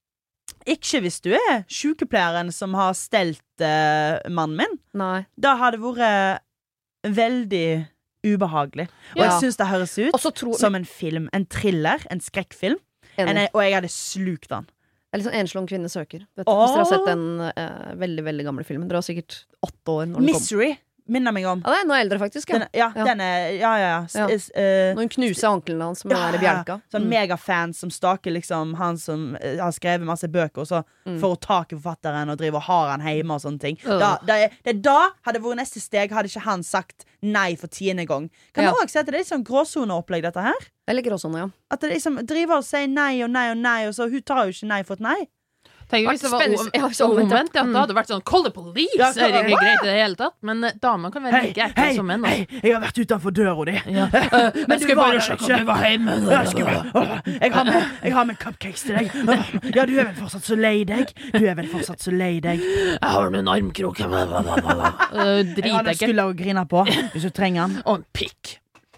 ikke hvis du er sykepleieren som har stelt eh, mannen min. Nei. Da hadde det vært veldig ubehagelig. Og Ja. jeg syns det høres ut Og så tror som en film. En thriller. En skrekkfilm. En, enig. og jeg hadde slukt den. Eller sånn Enslån kvinne søker. Vet du, Åh! hvis dere har sett den eh, veldig, veldig gamle filmen. Dere var sikkert åtte år når den kom. Misery minner meg om. Ja, det er enda eldre faktisk, ja. Den, ja, Ja. den er Ja, ja, ja. S- Ja. s- eh, Når hun knuser ankelen hans med den der bjelka. Sånn Mm. megafans som staker liksom han som eh, har skrevet masse bøker, og så Mm. får hun tak i forfatteren og driver og har han hjemme og sånne ting. Øh. Da, da, er- det da hadde vært neste steg, hadde ikke han sagt nei for tiende gang. Kan Ja. du også si at det er litt sånn gråsoneopplegg, dette her? Eller gråsone, ja. At det liksom driver og sier nei og nei og nei, og så hun tar jo ikke nei for et nei. Tenk hvis det var Spennende- om- ja, så omvendt, ja. omvendt, ja. Mm. Da hadde det vært sånn Call the police! Ja, Det er hva- ikke greit i det hele tatt. Men eh, damer kan være like ekle som menn. altså. jeg har vært utenfor døra di. Ja. Men du var der ikke. du var hjemme. Jeg, skal bare- Åh, jeg, har med, jeg har med cupcakes til deg. Åh, ja, du er vel fortsatt så lei deg. Du er vel fortsatt så lei deg. Jeg har en armkrok. Uh, Jeg har en Dritekkelt. skulder å grine på hvis du trenger den. Og en pikk.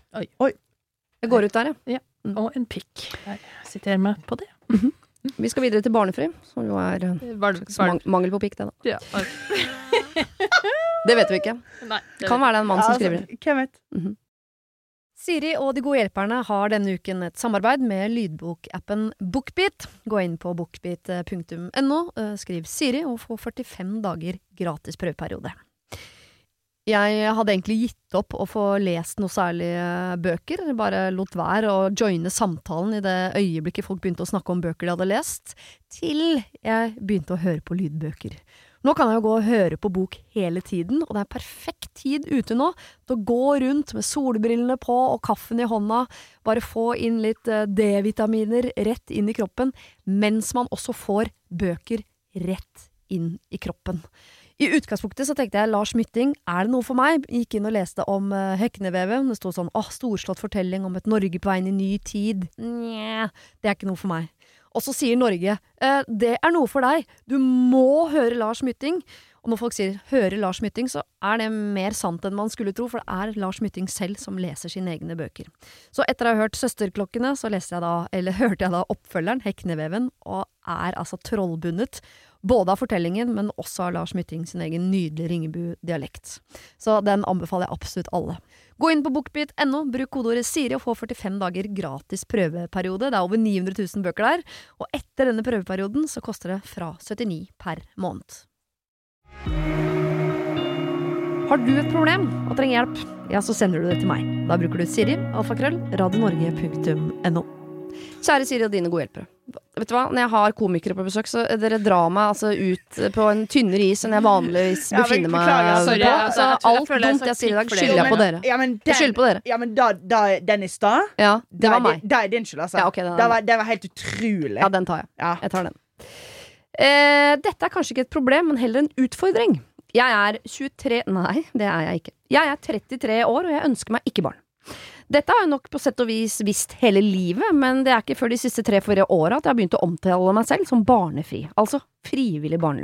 Jeg går ut der, ja. Og en pikk. Jeg sitter med på det. Vi skal videre til barnefri, som jo er eh, Var, slags mang mangel på pikk, det da. ja, ok. Det vet vi ikke. Nei, det Kan være det er en mann som Ja, skriver det. altså, hvem vet? Siri og De gode hjelperne har denne uken et samarbeid med lydbokappen Bookbeat. Gå inn på bookbeat punktum no, skriv Siri og få førtifem dager gratis prøveperiode. Jeg hadde egentlig gitt opp å få lest noe særlig bøker, jeg bare lot være å joine samtalen i det øyeblikket folk begynte å snakke om bøker de hadde lest, til jeg begynte å høre på lydbøker. Nå kan jeg jo gå og høre på bok hele tiden, og det er perfekt tid ute nå til å gå rundt med solbrillene på og kaffen i hånda, bare få inn litt eh, D-vitaminer rett inn i kroppen, mens man også får bøker rett inn i kroppen. I utgangspunktet så tenkte jeg Lars Mytting, er det noe for meg? Gikk inn og leste om uh, Heknevevet, det stod sånn, åh, storslått fortelling om et Norge på vei inn i ny tid. Nja, det er ikke noe for meg. Og så sier Norge, eh, det er noe for deg, du må høre Lars Mytting. Og når folk sier høre Lars Mytting, så er det mer sant enn man skulle tro, for det er Lars Mytting selv som leser sine egne bøker. Så etter å ha hørt Søsterklokkene, så leste jeg da, eller hørte jeg da oppfølgeren, Hekneveven, og er altså trollbundet, både av fortellingen, men også av Lars Mytting sin egen nydelige Ringebu-dialekt. Så den anbefaler jeg absolutt alle. Gå inn på bookbeat punktum no, bruk kodeordet Siri og få førtifem dager gratis prøveperiode. Det er over ni hundre tusen bøker der, og etter denne prøveperioden så koster det fra syttini per måned. Har du et problem og trenger hjelp, ja, så sender du det til meg. Da bruker du Siri, alfakrøll, radionorge punktum no. Kjære Siri og dine gode hjelpere. Vet du hva, når jeg har komikere på besøk, så dere drar meg altså ut på en tynnere is enn jeg vanligvis Ja, men befinner meg beklager, på. sorry, altså, Så jeg tror jeg alt føler jeg dumt jeg sa sier i dag, klikk for det. skylder jeg Jo, på men- dere. Ja, men Jeg skylder på dere. Ja, men da, da, den i stad Ja, det var meg. Det er din skyld, altså. Ja, ok, den er det, var, det var helt utrolig. Ja, den tar jeg. Ja. Jeg tar den. Eh, dette er kanskje ikke et problem, men heller en utfordring. Jeg er tjuetre Nei, det er jeg ikke. Jeg er trettitre år, og jeg ønsker meg ikke barn. Dette har jeg nok på sett og vis visst hele livet, men det er ikke før de siste tre-fire åra at jeg har begynt å omtale meg selv som barnefri, altså frivillig barnløs.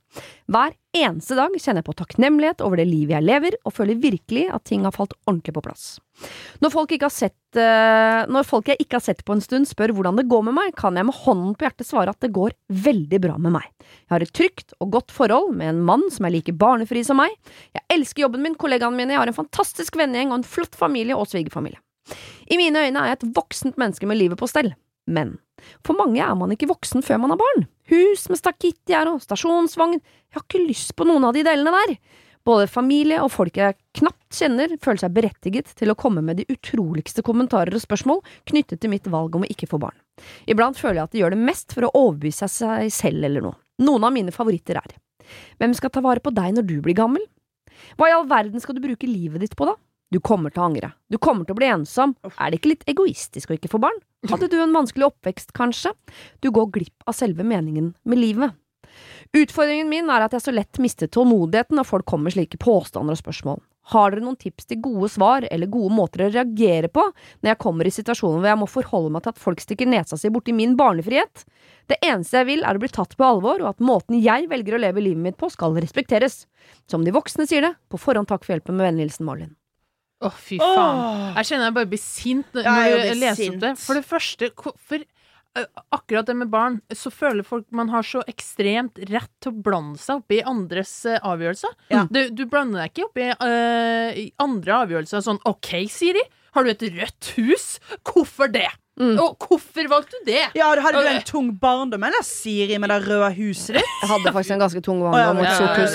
Hver eneste dag kjenner jeg på takknemlighet over det livet jeg lever, og føler virkelig at ting har falt ordentlig på plass. Når folk, ikke har sett, uh, når folk jeg ikke har sett på en stund spør hvordan det går med meg, kan jeg med hånden på hjertet svare at det går veldig bra med meg. Jeg har et trygt og godt forhold med en mann som er like barnefri som meg. Jeg elsker jobben min, kollegaene mine, jeg har en fantastisk vennegjeng og en flott familie og svigerfamilie. I mine øyne er jeg et voksent menneske med livet på stell. Men for mange er man ikke voksen før man har barn. Hus med stakittgjerde og stasjonsvogn. Jeg har ikke lyst på noen av de delene der. Både familie og folk jeg knapt kjenner føler seg berettiget til å komme med de utroligste kommentarer og spørsmål knyttet til mitt valg om å ikke få barn. Iblant føler jeg at de gjør det mest for å overbevise seg selv eller noe. Noen av mine favoritter er: hvem skal ta vare på deg når du blir gammel? Hva i all verden skal du bruke livet ditt på da? Du kommer til å angre. Du kommer til å bli ensom. Er det ikke litt egoistisk å ikke få barn? Hadde du en vanskelig oppvekst, kanskje? Du går glipp av selve meningen med livet. Utfordringen min er at jeg så lett mister tålmodigheten når folk kommer med slike påstander og spørsmål. Har dere noen tips til gode svar eller gode måter å reagere på når jeg kommer i situasjoner hvor jeg må forholde meg til at folk stikker nesa si bort i min barnefrihet? Det eneste jeg vil er å bli tatt på alvor, og at måten jeg velger å leve livet mitt på skal respekteres. Som de voksne sier det, på forhånd takk for hjelpen med vennligheten Marlin. Åh, oh, fy faen. Oh. Jeg kjenner jeg bare blir sint når ja, jeg, jeg leser opp det. For det første, for akkurat det med barn, så føler folk man har så ekstremt rett til å blande seg opp i andres uh, avgjørelser. Ja. Du, du blander deg ikke opp i uh, andre avgjørelser. Sånn, ok, Siri, har du et rødt hus? Hvorfor det? Mm. Og hvorfor valgte du det? Ja, du hadde du en tung barndom, eller Siri, med det røde huset ditt? Jeg hadde faktisk en ganske tung barndom mot sort hus.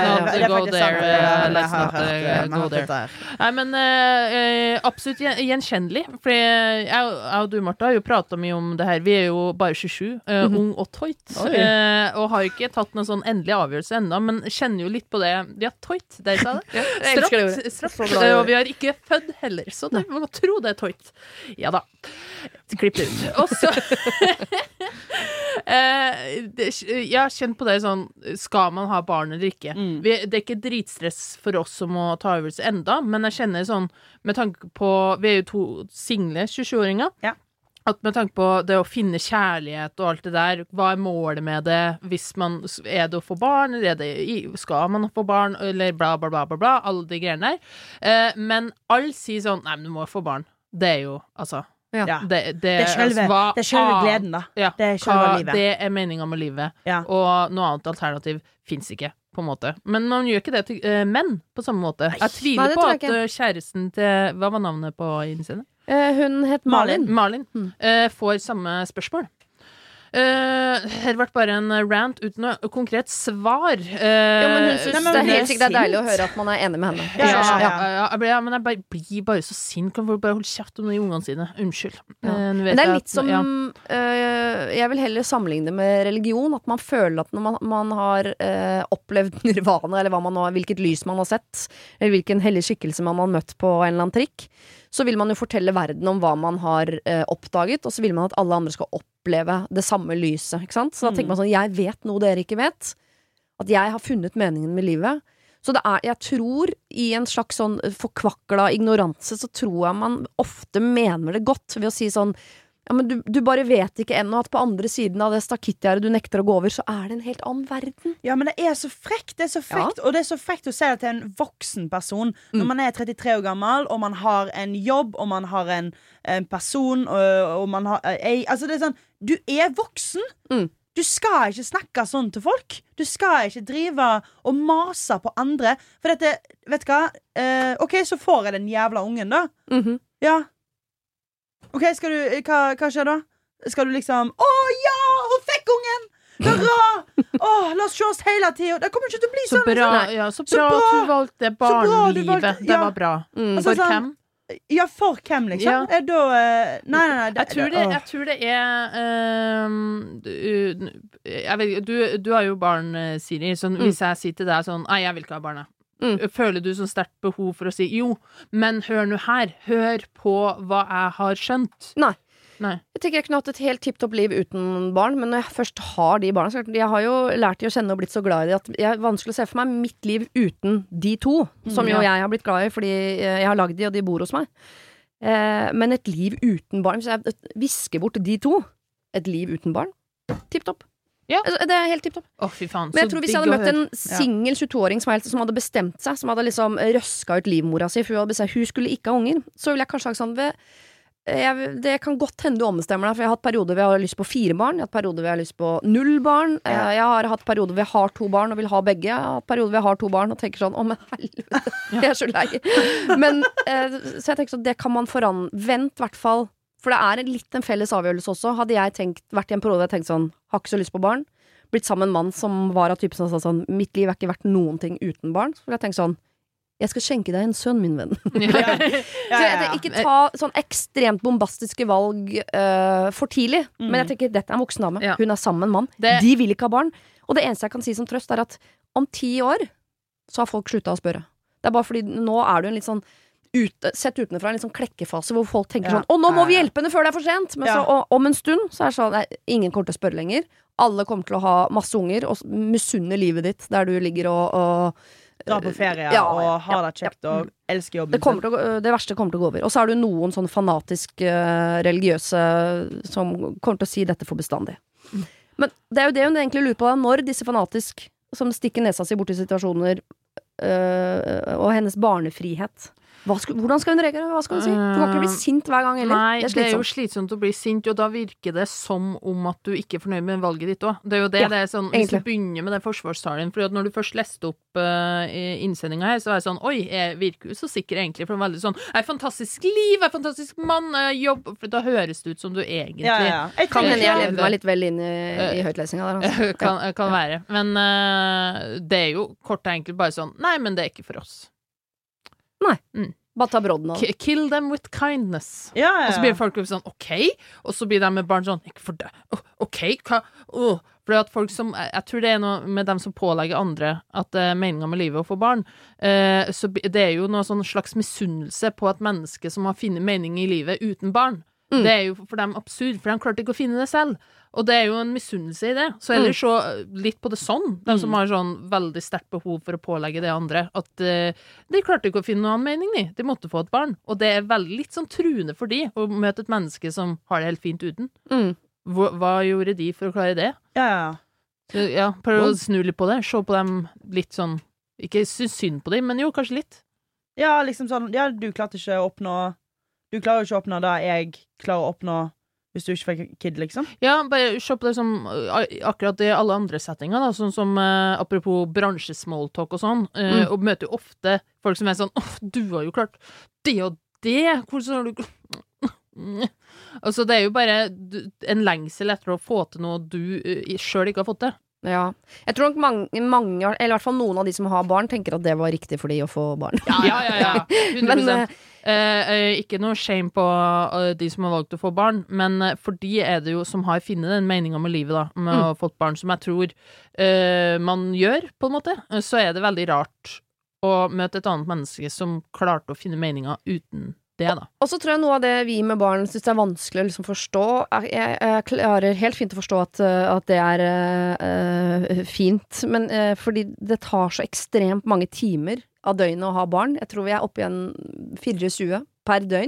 Nei, men uh, absolutt gjenkjennelig. For jeg, jeg og du, Martha, har jo pratet mye om det her. Vi er jo bare tjuesju, uh, ung og tøyt, uh, og har ikke tatt noen sånn endelig avgjørelse enda, men kjenner jo litt på det. Ja, tøyt, der sa det. Strapt, strapt. Og vi har ikke født heller, så det, man må tro det er tøyt. Ja da. Klipp det ut. Og så eh, det, jeg har kjent på det sånn, skal man ha barn eller ikke? Mm. Vi, det er ikke dritstress for oss som må ta øvelse enda, men jeg kjenner sånn, med tanke på, vi er jo to single tjuesjuåringer, ja. At med tanke på det å finne kjærlighet og alt det der, hva er målet med det? Hvis man, er det å få barn, eller er det, skal man få barn, eller bla bla bla bla bla, alle de greiene der. Eh, men alle sier sånn, nei, men du må få barn. Det er jo, altså... Ja. Ja. Det, det, det, er selve, hva, det er selve gleden da ja, det er selve hva, livet. Det er meningen med livet, ja. Og noe annet alternativ finnes ikke, på en måte. Men man gjør ikke det til uh, menn på samme måte. Nei. Jeg tviler Nei, på at uh, kjæresten til, hva var navnet på innseendet? Uh, hun het Malin. Malin mm. uh, får samme spørsmål. Uh, her ble bare en rant uten noe konkret svar. Uh, jo, men hun synes det er helt sikkert det er deilig å høre at man er enig med henne. Ja, ja, ja, ja, ja, ja, ja men jeg bare, blir bare så sint. Kan folk bare holde kjeft om de ungene sine? Unnskyld. Ja. Uh, men det er litt at, som ja. uh, jeg vil heller sammenligne det med religion. At man føler at når man, man har uh, opplevd nirvana, eller hva man har, hvilket lys man har sett, eller hvilken hellig skikkelse man har møtt på en eller annen trikk, så vil man jo fortelle verden om hva man har uh, oppdaget, og så vil man at alle andre skal oppleve det samme lyset, ikke sant? Så da tenker man sånn, jeg vet noe dere ikke vet, at jeg har funnet meningen med livet. Så det er, jeg tror, i en slags sånn forkvakla ignoranse, så tror jeg man ofte mener det godt ved å si sånn, ja, men du, du bare vet ikke ennå at på andre siden av det stakittgjerdet du nekter å gå over, så er det en helt annen verden. Ja, men det er så frekt, det er så frekt, ja. Og det er så frekt å si det til en voksen person mm. når man er trettitre år gammel, og man har en jobb, og man har en, en person, og, og man har ei, altså det er sånn, du er voksen. Mm. Du skal ikke snakke sånn til folk. Du skal ikke drive og mase på andre. For dette, vet du hva? Eh, ok, så får jeg den jævla ungen da. Mm-hmm. Ja. Ok, skal du, hva, hva skjer da? Skal du liksom, å ja, hun fikk ungen! Hurra! Åh, la oss se oss hele tiden. Det kommer ikke til å bli så sånn. Bra, ja, så, så bra at du valgte barnelivet. Valgte, ja. Det var bra. Mm. For altså, hvem? Ja, for hvem, liksom? Ja. Er da, uh, nei, nei, nei. Jeg tror det, jeg tror det er um, du, jeg vet, du, du har jo barn, Siri. Så mm. hvis jeg sier til deg sånn, nei, jeg vil ikke ha barnet. Mm. Føler du så sterkt behov for å si jo, men hør nå her, hør på hva jeg har skjønt? Nei, Nei. Jeg tenker jeg kunne hatt et helt tipptopp liv uten barn, men når jeg først har de barna, så jeg har jo lært de å kjenne og blitt så glad i det at det er vanskelig å se for meg mitt liv uten de to, som jo jeg har blitt glad i fordi jeg har lagd de og de bor hos meg. eh, men et liv uten barn, hvis jeg visker bort de to, et liv uten barn, tipptopp. Ja. Altså, det er helt tipp topp. Å, fy faen. Men jeg så tror hvis digg jeg hadde å møtt en høre. singel tjueåring som, som hadde bestemt seg, som hadde liksom røska ut livmora si, for hun hadde bestemt hun skulle ikke ha unger, så ville jeg kanskje sagt sånn ved, jeg, det kan godt hende du ombestemmer deg, for jeg har hatt perioder hvor jeg har lyst på fire barn, jeg har hatt perioder hvor jeg har lyst på null barn, Ja. jeg har hatt perioder hvor jeg har to barn og vil ha begge, jeg har hatt perioder hvor jeg har to barn og tenker sånn, å men helvete, jeg er så lei. Men, eh, så jeg tenker sånn, det kan man foran, vent i hvert fall, for det er en litt en felles avgjørelse også. Hadde jeg tenkt, vært i en periode hvor jeg tenkte sånn, har ikke så lyst på barn, blitt sammen med en mann som var av typen som sa sånn, mitt liv er ikke verdt noen ting uten barn, så ville jeg tenkt sånn, jeg skal skjenke deg en sønn, min venn. Ja, ja, Så jeg, ja. ikke ta sånn ekstremt bombastiske valg uh, for tidlig. Mm. Men jeg tenker, dette er en voksen dame. Ja. Hun er sammen med en mann. Det- De vil ikke ha barn. Og det eneste jeg kan si som trøst, er at om ti år så har folk slutta å spørre. Det er bare fordi nå er du en litt sånn ute, sett utenfra en litt sånn klekkefase hvor folk tenker Ja. sånn, å nå må Ja, vi ja. hjelpe henne før det er for sent. Men Ja. så og, om en stund så er det sånn, nei, ingen kommer til å spørre lenger. Alle kommer til å ha masse unger og misunne livet ditt der du ligger og, og Dra på ferie Ja, og ja, ha det ja, kjekt og elske jobben det, kommer til å, gå- det verste kommer til å gå over. Og så er det jo noen sånn fanatisk eh, religiøse som kommer til å si dette for bestandig. Men det er jo det hun egentlig lurer på, da, når disse fanatisk som stikker nesa si borti situasjoner øh, og hennes barnefrihet. Hva skal, hvordan skal hun reagere? Hva skal hun si? Hun kan ikke bli sint hver gang heller. Nei, det er det er jo slitsomt. slitsomt å bli sint, og da virker det som om at du ikke er fornøyd med valget ditt òg. Det er jo det. Ja, det er sånn, hvis egentlig. du begynner med den forsvarstalen, for når du først leste opp uh, innsendinga her, så var jeg sånn oi, jeg virker jo så sikker egentlig, for det er veldig sånn jeg er fantastisk liv, jeg er fantastisk mann, jeg jobber For da høres det ut som du egentlig Ja, ja. Jeg Kan trenger hende jeg ikke- levde meg litt vel inn i, i høytlesinga der. Altså. kan, kan være. Men uh, det er jo kort og enkelt bare sånn nei, men det er ikke for oss. Bare ta brodden av det. K kill them with kindness. Ja, ja, Og så blir folk jo sånn, ok, og så blir de med barn sånn, ikke for det, Åh, ok, hva, åh. For at folk som, jeg jeg tror det er noe med dem som pålegger andre at det er meningen med livet å få barn, eh, så b- det er jo noe sånn slags misunnelse på et menneske som har funnet mening i livet uten barn. Mm. Det er jo for dem absurd, for de klarte ikke å finne det selv. Og det er jo en misunnelse i det. Så Mm. ellers så litt på det sånn, de som har sånn veldig sterkt behov for å pålegge det andre, at eh, de klarte ikke å finne noen annen mening, de. De måtte få et barn. Og det er veldig litt sånn truende for de å møte et menneske som har det helt fint uten. Mm. Hva, hva gjorde de for å klare det? Ja, ja, ja. Så, ja, prøv å snu litt på det. Se på dem litt sånn ikke synes synd på dem, men jo, kanskje litt. Ja, liksom sånn Ja, du klarte ikke å oppnå Du klarer ikke å oppnå det jeg klarer å oppnå hvis du ikke fikk kid, liksom. Ja, bare se på det som uh, akkurat i alle andre settinger, da, sånn som uh, apropos bransjesmalltalk og sånn, uh, Mm. og møter jo ofte folk som er sånn åh, du har jo klart det og det, hvordan har du Altså, det er jo bare du, en lengsel etter å få til noe du uh, sjøl ikke har fått til. Ja. Jeg tror nok mange, mange, eller i hvert fall noen av de som har barn, tenker at det var riktig for de å få barn. Ja, ja, ja. hundre Men prosent. eh, Eh, eh, ikke noe shame på eh, de som har valgt å få barn, men eh, for de er det jo som har funnet den meninga med livet, da, med å ha fått barn, som jeg tror eh, man gjør, på en måte, eh, så er det veldig rart å møte et annet menneske som klarte å finne meninga uten det, da. Og så tror jeg noe av det vi med barn synes er vanskelig å liksom forstå. er- Jeg, jeg klarer helt fint å forstå at, uh, at det er uh, uh, fint, men uh, fordi det tar så ekstremt mange timer av døgnet å ha barn. Jeg tror vi er oppe igjen fire tjue per døgn.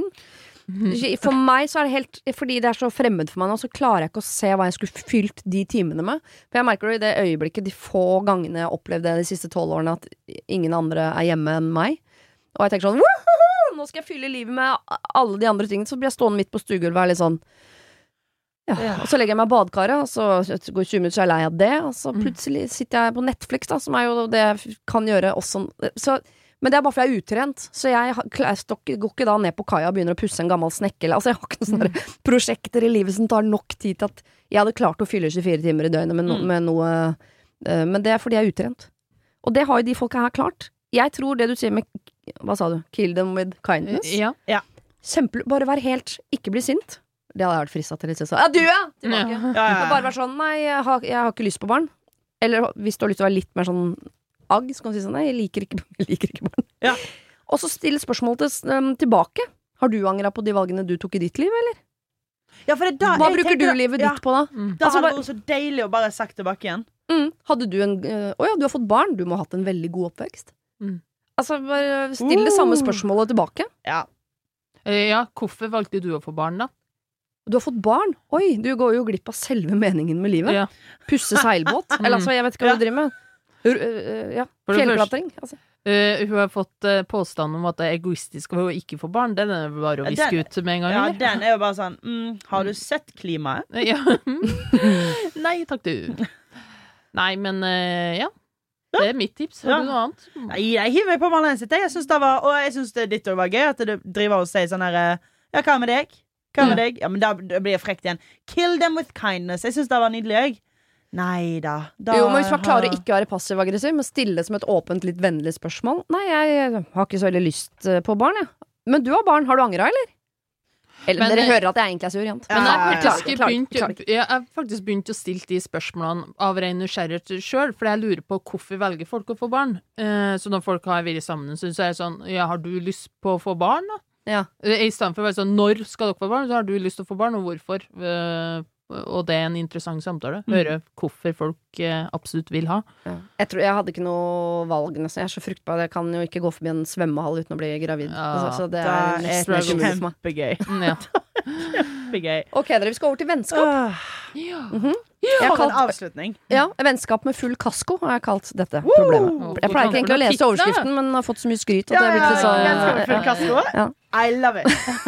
For meg så er det helt fordi det er så fremmed for meg nå, så klarer jeg ikke å se hva jeg skulle fylt de timene med. For jeg merker det i det øyeblikket, de få gangene jeg opplevde det de siste tolv årene, at ingen andre er hjemme enn meg. Og jeg tenker sånn Woohoo! Nå skal jeg fylle livet med alle de andre tingene. Så blir jeg stående midt på stuegulvet og er litt sånn ja. Og så legger jeg meg i badekaret, og så går tjue minutter, så er jeg lei av det. Og så plutselig sitter jeg på Netflix, da, som er jo det jeg kan gjøre også. Så, men det er bare fordi jeg er utrent. Så jeg, jeg stokker, går ikke da ned på kaia og begynner å pusse en gammel snekke. Altså jeg har ikke noen sånne prosjekter i livet som tar nok tid til at jeg hadde klart å fylle tjuefire timer i døgnet med, no, med noe uh, Men det er fordi jeg er utrent. Og det har jo de folka her klart. Jeg tror det du sier med hva sa du? Kill them with kindness? Ja. Kjempe, bare vær helt Ikke bli sint. Det hadde jeg vært fristet til litt sånn. Ja, du ja! Tilbake. Ja. Ja, ja, Og bare være sånn, nei, jeg har, jeg har ikke lyst på barn. Eller hvis du har lyst til å være litt mer sånn agg, så kan du si sånn, nei, jeg liker ikke, jeg liker ikke barn. Ja. Og så stille spørsmål til, um, tilbake. Har du angret på de valgene du tok i ditt liv, eller? Ja, for det er da Hva jeg bruker du tenker- livet ja, ditt på da? Mm. Da Altså, hadde det bare- vært så deilig å bare sagt tilbake igjen. Mm. Hadde du en øh, Å ja, du har fått barn. Du må ha hatt en veldig god oppvekst. Mm. Altså, bare still det samme spørsmålet tilbake. Ja. Eh, ja, hvorfor valgte du å få barn, da? Du har fått barn? Oi, du går jo glipp av selve meningen med livet. Ja. Pusse seilbåt. Eller altså, jeg vet ikke hva du driver med. Ur- øh, ja, For det fjellklatring. Altså. Uh, hun har fått uh, påstand om at det er egoistisk av å ikke få barn. Den er bare å Ja, viske den- ut med en gang. Ja, eller? den er jo bare sånn mm, Har du sett klimaet? Ja. Nei, takk du. Nei, men uh, ja. Det er mitt tips. Har Ja. du noe annet? Nei, jeg hiver meg på Marlene sitt. Jeg synes det var, og jeg synes det ditt også var gøy at du driver og sier sånn her ja, hva med deg? Hva med Ja. deg? Ja, men da, da blir jeg frekt igjen. Kill them with kindness. Jeg synes det var nydelig, jeg. Nei da. da Jo, men hvis man klarer å har- ikke være passiv-aggressiv, men stille det som et åpent, litt vennlig spørsmål. Nei, jeg har ikke så veldig lyst eh, på barn, jeg. Men du har barn. Har du angra, eller? Eller Men dere det- hører at jeg egentlig er sur, Jant. Ja, Men jeg har ja, ja. faktisk Klarer ikke, begynt, klarer ikke. jeg har faktisk begynt å stille de spørsmålene av ren nysgjerrighet sjøl, for jeg lurer på hvorfor velger folk å få barn. Eh, så når folk har vært sammen, så er det sånn ja, har du lyst på å få barn, da? Ja. Eh, I stedet for å være sånn når skal dere få barn, så har du lyst til å få barn, og hvorfor? Eh, og det er en interessant samtale. Høre hvorfor folk eh, absolutt vil ha. Ja. Jeg tror jeg hadde ikke noe valg, nesten. Jeg er så fruktbar. Jeg kan jo ikke gå forbi en svømmehall uten å bli gravid. Ja, altså, så det Det er er helt umulig for meg. kjempegøy. Mm, ja. Kjempegøy. Ok, dere, vi skal over til vennskap. Åh, Jeg har For en kalt, avslutning. ja, vennskap med full kasko har jeg kalt dette problemet. Jeg pleier ikke egentlig å lese overskriften, men har fått så mye skryt at Ja, det er ja, blitt litt sånn vennskap med full ja. kasko. Ja. I love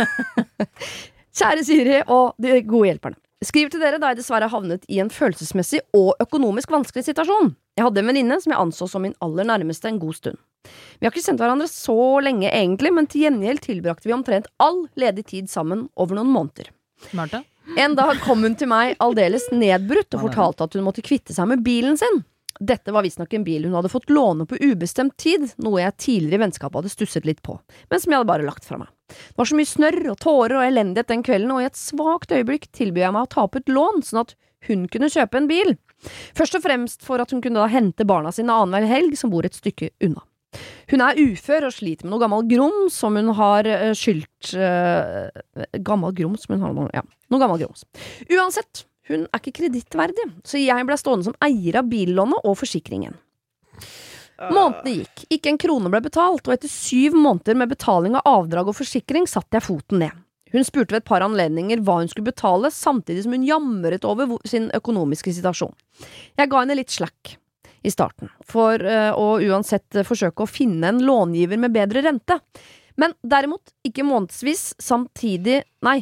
it. Kjære Siri og de gode hjelperne. Skriver til dere da jeg dessverre havnet i en følelsesmessig og økonomisk vanskelig situasjon. Jeg hadde en venninne som jeg anså som min aller nærmeste en god stund. Vi har ikke sendt hverandre så lenge egentlig, men til gjengjeld tilbrakte vi omtrent all ledig tid sammen over noen måneder. Smart, da. En dag kom hun til meg aldeles nedbrutt og fortalte at hun måtte kvitte seg med bilen sin. Dette var visstnok en bil hun hadde fått låne på ubestemt tid, noe jeg tidligere i vennskapet hadde stusset litt på, men som jeg hadde bare lagt fra meg. Det var så mye snørr og tårer og elendighet den kvelden, og i et svakt øyeblikk tilbød jeg meg å ta opp et lån, sånn at hun kunne kjøpe en bil. Først og fremst for at hun kunne da hente barna sine annenhver helg, som bor et stykke unna. Hun er ufør og sliter med noe gammel grums som hun har uh, skyldt uh, Gammel grums som hun har noe, ja, noe gammel grums. Uansett, hun er ikke kredittverdig, så jeg ble stående som eier av billånet og forsikringen. Månedene gikk, ikke en krone ble betalt, og etter syv måneder med betaling av avdrag og forsikring satte jeg foten ned. Hun spurte ved et par anledninger hva hun skulle betale, samtidig som hun jamret over sin økonomiske situasjon. Jeg ga henne litt slack i starten, for uh, å uansett uh, forsøke å finne en långiver med bedre rente. Men derimot ikke månedsvis, samtidig, nei,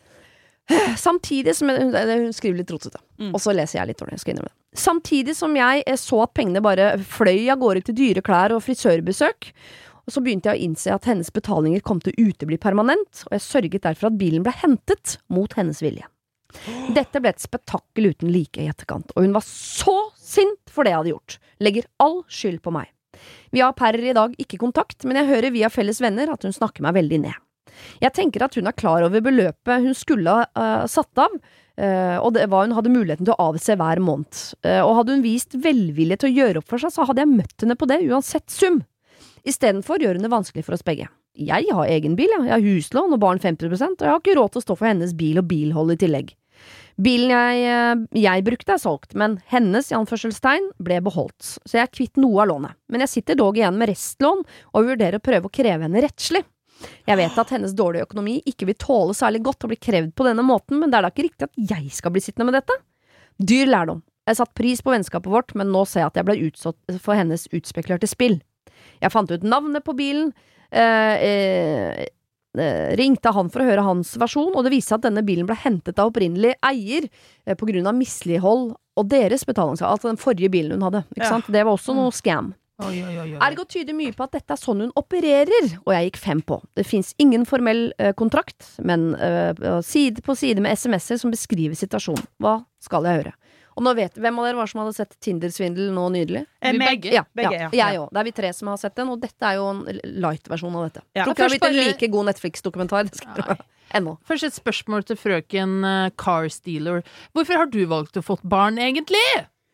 samtidig som jeg, hun skriver litt rotete, mm. og så leser jeg litt dårlig, jeg skal innrømme det. Samtidig som jeg så at pengene bare fløy av gårde til dyre klær og frisørbesøk, og så begynte jeg å innse at hennes betalinger kom til å utebli permanent, og jeg sørget derfor at bilen ble hentet mot hennes vilje. Dette ble et spetakkel uten like i etterkant, og hun var så sint for det jeg hadde gjort. Legger all skyld på meg. Vi har per i dag ikke kontakt, men jeg hører via felles venner at hun snakker meg veldig ned. Jeg tenker at hun er klar over beløpet hun skulle ha uh, satt av, uh, og det var hun hadde muligheten til å avse hver måned. Uh, og hadde hun vist velvilje til å gjøre opp for seg, så hadde jeg møtt henne på det, uansett sum. I stedet for gjør hun det vanskelig for oss begge. Jeg har egen bil, jeg har huslån og barn femti prosent, og jeg har ikke råd til å stå for hennes bil og bilhold i tillegg. Bilen jeg, jeg brukte er solgt, men hennes i anførselstegn ble beholdt, så jeg er kvitt noe av lånet. Men jeg sitter dog igjen med restlån og vurderer å prøve å kreve henne rettslig. Jeg vet at hennes dårlige økonomi ikke vil tåle særlig godt å bli krevd på denne måten, men det er da ikke riktig at jeg skal bli sittende med dette? Dyr lærdom. Jeg satt pris på vennskapet vårt, men nå ser jeg at jeg ble utsatt for hennes utspekulerte spill. Jeg fant ut navnet på bilen, eh, eh, ringte han for å høre hans versjon, og det viste seg at denne bilen ble hentet av opprinnelig eier eh, på grunn av mislighold og deres betalingsavtale, altså den forrige bilen hun hadde, ikke Ja. sant? Det var også noe scam. Oi, oi, oi, oi. Ergo tyder mye på at dette er sånn hun opererer, og jeg gikk fem på. Det finnes ingen formell eh, kontrakt, men eh, side på side med sms'er som beskriver situasjonen. Hva skal jeg høre? Og nå vet hvem av dere var som hadde sett Tinder-svindel nå nydelig? Eh, Vi meg. begge. Ja, Begge, ja, ja. jeg òg. Det er vi tre som har sett den, og dette er jo en light-versjon av dette. Ja. Jeg tror ikke det har Først blitt en bare- like god Netflix-dokumentar. Det skal Nei. ennå. Først et spørsmål til frøken uh, Car Stealer. Hvorfor har du valgt å få barn, egentlig?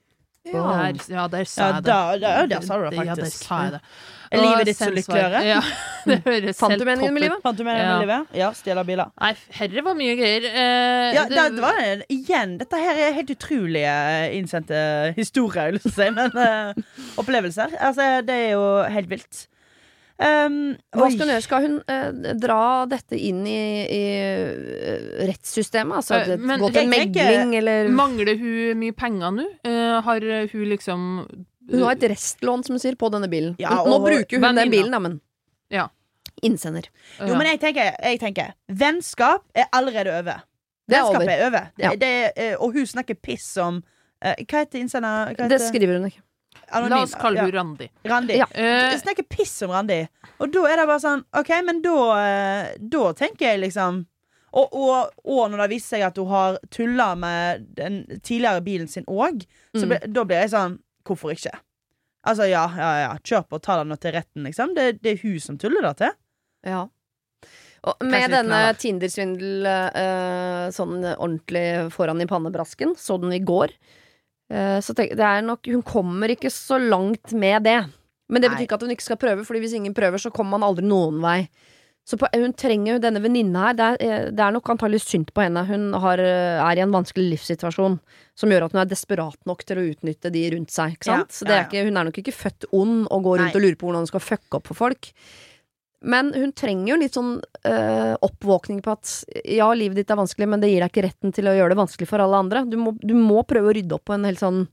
Ja. Der, ja, der sa Ja, jeg det. da- da- der sa du det, Ja, der faktisk. sa jeg det. Er Og livet ditt så sensor- lykkeligere? Ja, det høres Fant helt du meningen med topp ut. livet? Fant du med det Ja. med livet? Ja, stjeler biler. Nei, herre var mye greier. Eh, Ja, det, det var det. Igjen, dette her er helt utrolige innsendte historier, jeg vil si, men uh, opplevelser. Altså, det er jo helt vilt. Um, Hva oi. skal hun gjøre? Skal hun eh, dra dette inn i, i eh, rettssystemet? Altså Eh, det, men gå til en jeg tenker- megling, eller Mangler hun mye penger nå? Eh, har hun liksom Hun har et restlån, som hun sier, på denne bilen. Ja, Nå og- bruker hun venninna. den bilen, da, men Ja. innsender. Jo, men jeg tenker, jeg tenker Vennskap er allerede over. Det er Vennskap over. er over. Det, Ja. det, er, eh, og hun snakker piss om eh, Hva heter innsender? Hva Det heter- skriver hun ikke. Anonym, La oss kalle ja. henne Randi. Randi. Ja. Eh, Jeg snakker piss om Randi. Og da er det bare sånn OK, men da, eh, da tenker jeg liksom og, og, og når det viser seg at hun har tulla med den tidligere bilen sin òg, så Mm. ble, da blir jeg sånn Hvorfor ikke? Altså, ja, ja, ja. Kjør på, ta det nå til retten, liksom. Det, det er hun som tuller det til. Ja. Og Kanskje med litt denne knaller. Tinder-svindel eh, sånn ordentlig foran i pannebrasken, så den i går, eh, så tenk, det er nok Hun kommer ikke så langt med det. Men det betyr Nei. ikke at hun ikke skal prøve, Fordi hvis ingen prøver, så kommer man aldri noen vei. Så på, hun trenger jo denne venninna her. Det er, eh, det er nok antagelig synd på henne. Hun har, eh, er i en vanskelig livssituasjon som gjør at hun er desperat nok til å utnytte de rundt seg. Ikke sant? Ja, Så det er ja, ja. ikke, hun er nok ikke født ond og går rundt Nei. og lurer på hvordan hun skal fucke opp for folk. Men hun trenger jo litt sånn øh, oppvåkning på at ja, livet ditt er vanskelig, men det gir deg ikke retten til å gjøre det vanskelig for alle andre. Du må, du må prøve å rydde opp på en helt sånn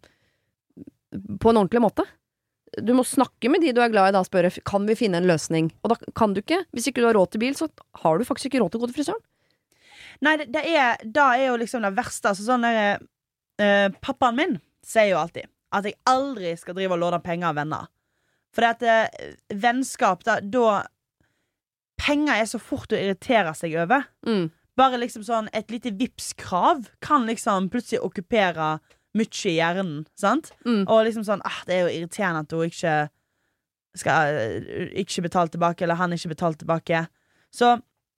på en ordentlig måte. Du må snakke med de du er glad i da og spørre kan vi finne en løsning. Og da kan du ikke. Hvis ikke du har råd til bil, så har du faktisk ikke råd til å gå til frisøren. Nei, det, det er, da er jo liksom det verste. Altså sånn der, eh, pappaen min sier jo alltid at jeg aldri skal drive og låne penger av venner. For det at eh, vennskap da, da penger er så fort å irritere seg over. Mm. Bare liksom sånn et lite Vipps-krav kan liksom plutselig okkupere mye i hjernen, sant? Mm. Og liksom sånn, ah, det er jo irriterende at hun ikke skal ikke betale tilbake, eller han ikke betale tilbake. Så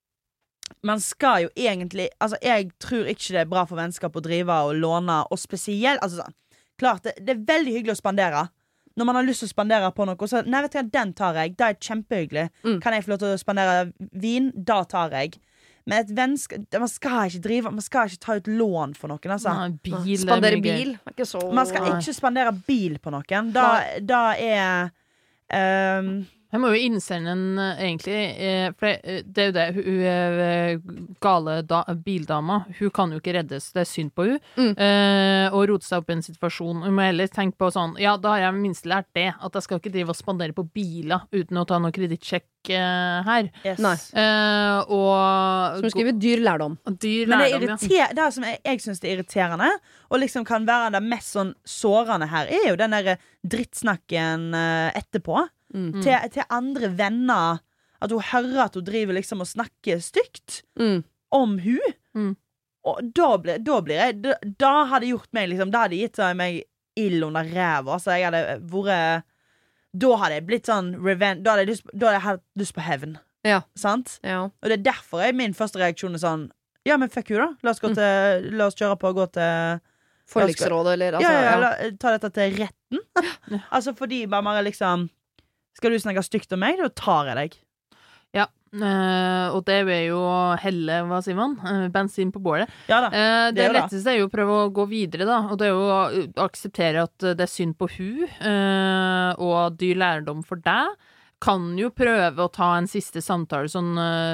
man skal jo egentlig, altså jeg tror ikke det er bra for vennskap å drive og låne, og spesielt, altså sånn, klart, det, det er veldig hyggelig å spandere. Når man har lyst til å spandere på noe, så nei, vet du hva, den tar jeg. Det er kjempehyggelig. Mm. Kan jeg få lov til å spandere vin? Da tar jeg. Men et vennskap, man skal ikke drive, man skal ikke ta ut lån for noen, altså. Nei, bil, det er Spandere mye gøy. bil er ikke så Man skal ikke spandere bil på noen. Da, da er ehm, Jeg må jo innsende en, eh, egentlig, eh, for det, det er jo det, hun hun er gale da, bildama, hun kan jo ikke reddes, det er synd på hun, Mm. eh, og rote seg opp i en situasjon. Hun må heller tenke på sånn, ja, da har jeg minst lært det, at jeg skal ikke drive og spandere på biler uten å ta noe kredittsjekk eh, her. yes. Nei. Eh, og Som skriver dyr lærdom. og dyr Men det, lærdom, ja. irriter, det som jeg, jeg synes det er irriterende, og liksom kan være det mest sånn sårende her, er jo den der drittsnakken eh, etterpå. Mm. Til, til andre venner. At hun hører at hun driver liksom og snakker stygt Mm. om hun. Mm. Og da blir, da blir jeg Da, da hadde gjort meg liksom Da hadde gitt meg ild under ræva. Så jeg hadde vært Da hadde jeg blitt sånn revenge. Da hadde jeg lyst, da hadde jeg hatt lyst på hevn. Ja. Sant? Ja. Og det er derfor jeg, min første reaksjon er sånn ja, men fuck you, da. La oss, gå Mm. til, la oss kjøre på og gå til Forliksrådet, eller altså, ja, ja, ja. la, ta dette til retten. Altså fordi bare, bare liksom skal du snakke stygt om meg, da tar jeg deg. Ja, eh, og det er jo helle, hva sier man? Eh, bensin på bålet. Ja da. Eh, Det det er jo det. letteste er jo å prøve å gå videre, da. Og det er jo å akseptere at det er synd på hun, eh, og dyr lærdom for deg. Kan jo prøve å ta en siste samtale sånn eh,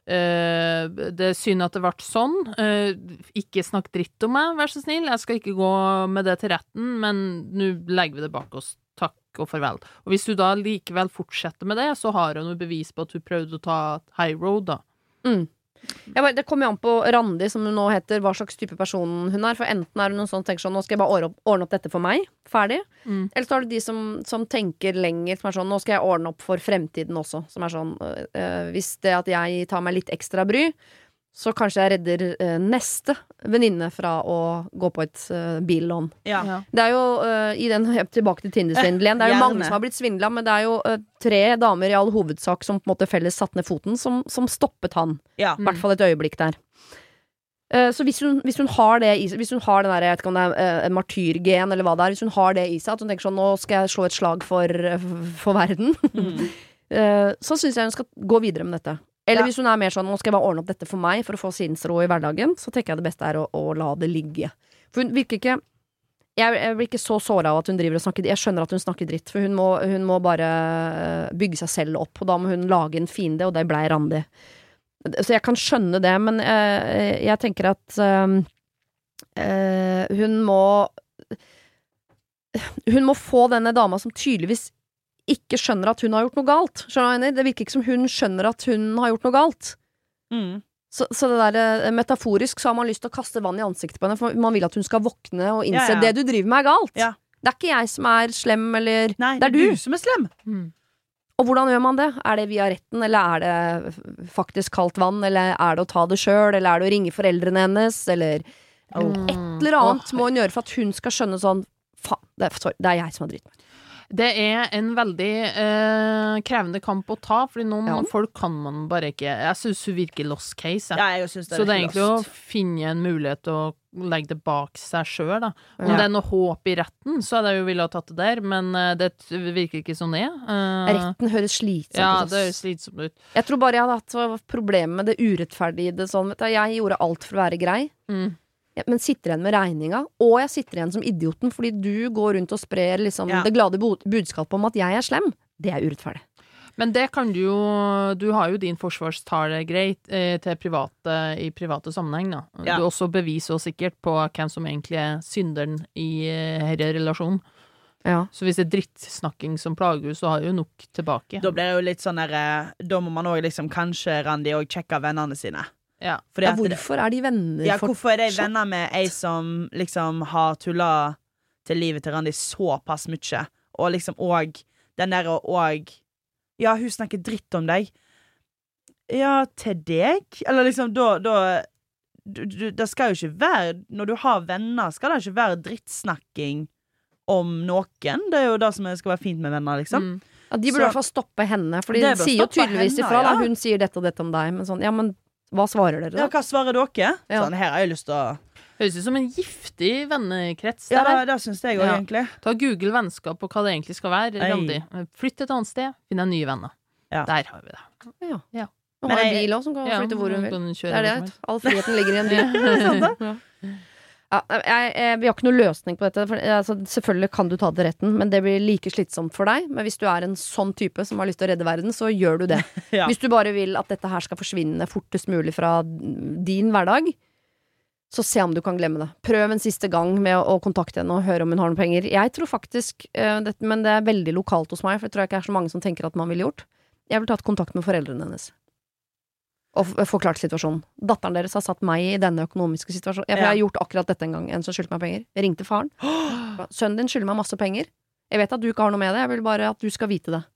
eh, det er synd at det ble sånn. Eh, ikke snakk dritt om meg, vær så snill. Jeg skal ikke gå med det til retten, men nå legger vi det bak oss. Takk og farvel. Og hvis du da likevel fortsetter med det, så har hun jo bevis på at hun prøvde å ta high road, da. Mm. Jeg bare, det kommer jo an på Randi, som hun nå heter, hva slags type person hun er. For enten er hun noen sånn som tenker sånn, nå skal jeg bare ordne opp, ordne opp dette for meg, ferdig. Mm. Eller så er det de som, som tenker lenger, som er sånn, nå skal jeg ordne opp for fremtiden også. Som er sånn, øh, hvis det at jeg tar meg litt ekstra bry, så kanskje jeg redder øh, neste venninne fra å gå på et øh, billån. Ja. Ja. Det er jo, øh, i den, tilbake til Tinder-svindel igjen, det er jo Gjerne. mange som har blitt svindla, men det er jo øh, tre damer i all hovedsak som på en måte felles satt ned foten, som, som stoppet han. Ja. I hvert fall et øyeblikk der. Eh, så hvis hun, hvis hun har det i seg, hvis hun har den der, jeg vet ikke om det er eh, en martyrgen eller hva det er, hvis hun har det i seg, at hun tenker sånn, nå skal jeg slå et slag for, for verden, Mm. eh, så synes jeg hun skal gå videre med dette. Eller Ja. hvis hun er mer sånn, nå skal jeg bare ordne opp dette for meg for å få sinnsro i hverdagen, så tenker jeg det beste er å, å la det ligge. For hun virker ikke jeg, jeg blir ikke så såret av at hun driver og snakker. Jeg skjønner at hun snakker dritt, for hun må, hun må bare bygge seg selv opp, og da må hun lage en fiende, og det ble Randi. Så jeg kan skjønne det, men uh, jeg tenker at uh, uh, hun må hun må få denne dama som tydeligvis ikke skjønner at hun har gjort noe galt. Skjønner du? Det virker ikke som hun skjønner at hun har gjort noe galt. Mm. Så, så det der metaforisk så har man lyst til å kaste vann i ansiktet på henne, for man vil at hun skal våkne og innse ja, ja. det du driver med er galt. Ja. Det er ikke jeg som er slem, eller Nei, det er du. du som er slem. Mm. Og hvordan gjør man det? Er det via retten, eller er det faktisk kaldt vann, eller er det å ta det selv, eller er det å ringe foreldrene hennes, eller Oh. et eller annet må hun gjøre for at hun skal skjønne sånn, faen, det, er- sorry, det er jeg som har dritt meg. Det er en veldig eh, krevende kamp å ta, fordi noen Ja. folk kan man bare ikke. Jeg synes hun virker lost case. Jeg. Ja, jeg synes det er Så det er litt egentlig lost. å finne en mulighet til å legge det bak seg selv da. Om Ja. det er noe håp i retten, så hadde jeg jo ville ha tatt det der, men eh, det t- virker ikke sånn det. Eh, Retten høres slitsomt Ja, ut, det ass. høres slitsomt ut. Jeg tror bare jeg hadde hatt problemer med det urettferdige i det sånn, vet du, jeg gjorde alt for å være grei. Mm. Ja, men sitter igjen med regninga, og jeg sitter igjen som idioten fordi du går rundt og sprer liksom Ja. det glade bo- budskapet om at jeg er slem. Det er urettferdig. Men det kan du jo Du har jo din forsvarstale greit eh, til private i private sammenheng, da. Ja. Du også beviser jo sikkert på hvem som egentlig er synderen i eh, herre relasjon. Ja. Så hvis det er drittsnakking som plager henne, så har hun jo nok tilbake. Da blir det jo litt sånn der eh, Da må man også liksom kanskje, Randi, og sjekke vennene sine. Ja. Fordi Ja, at det- hvorfor er de venner Ja, for hvorfor er de venner med ei som liksom har tulla til livet til Randi såpass mye, og liksom og den der og, og Ja, hun snakker dritt om deg. Ja, til deg? Eller liksom, da, da du, du, Det skal jo ikke være Når du har venner, skal det ikke være drittsnakking om noen. Det er jo det som skal være fint med venner, liksom. Mm. Ja, de burde Så- i hvert fall stoppe henne, for de Det bør sier jo stoppe tydeligvis henne, ifra. Da. ja. Hun sier dette og dette om deg, men sånn, ja, men hva svarer dere Ja, da? hva svarer dere? Ja. Sånn, her har jeg lyst til å Høres ut som en giftig vennekrets. Ja, det det, der. det syns jeg òg, Ja. egentlig. Ta Google vennskap og hva det egentlig skal være. Ei. Randi. Flytt et annet sted, finn deg nye venner. Ja. Der har vi det. Ja. Ja. Hun Men har en jeg- bil også, som kan Ja, flytte hvor hun vil. kan Det kjøre er det, hvor som vet du. All friheten ligger i en bil. Sant, ja. Ja, jeg, jeg, vi har ikke noe løsning på dette. For, altså, selvfølgelig kan du ta det til retten, men det blir like slitsomt for deg. Men hvis du er en sånn type som har lyst til å redde verden, så gjør du det. Ja. Hvis du bare vil at dette her skal forsvinne fortest mulig fra din hverdag, så se om du kan glemme det. Prøv en siste gang med å, å kontakte henne og høre om hun har noen penger. Jeg tror faktisk, eh, det, men det er veldig lokalt hos meg, for jeg tror ikke det er så mange som tenker at man ville gjort. Jeg ville tatt kontakt med foreldrene hennes og f- forklart situasjonen. Datteren deres har satt meg i denne økonomiske situasjonen. Jeg, for jeg har gjort akkurat dette en gang. En som skyldte meg penger. Jeg ringte faren. Sønnen din skylder meg masse penger. Jeg vet at du ikke har noe med det. Jeg vil bare at du skal vite det.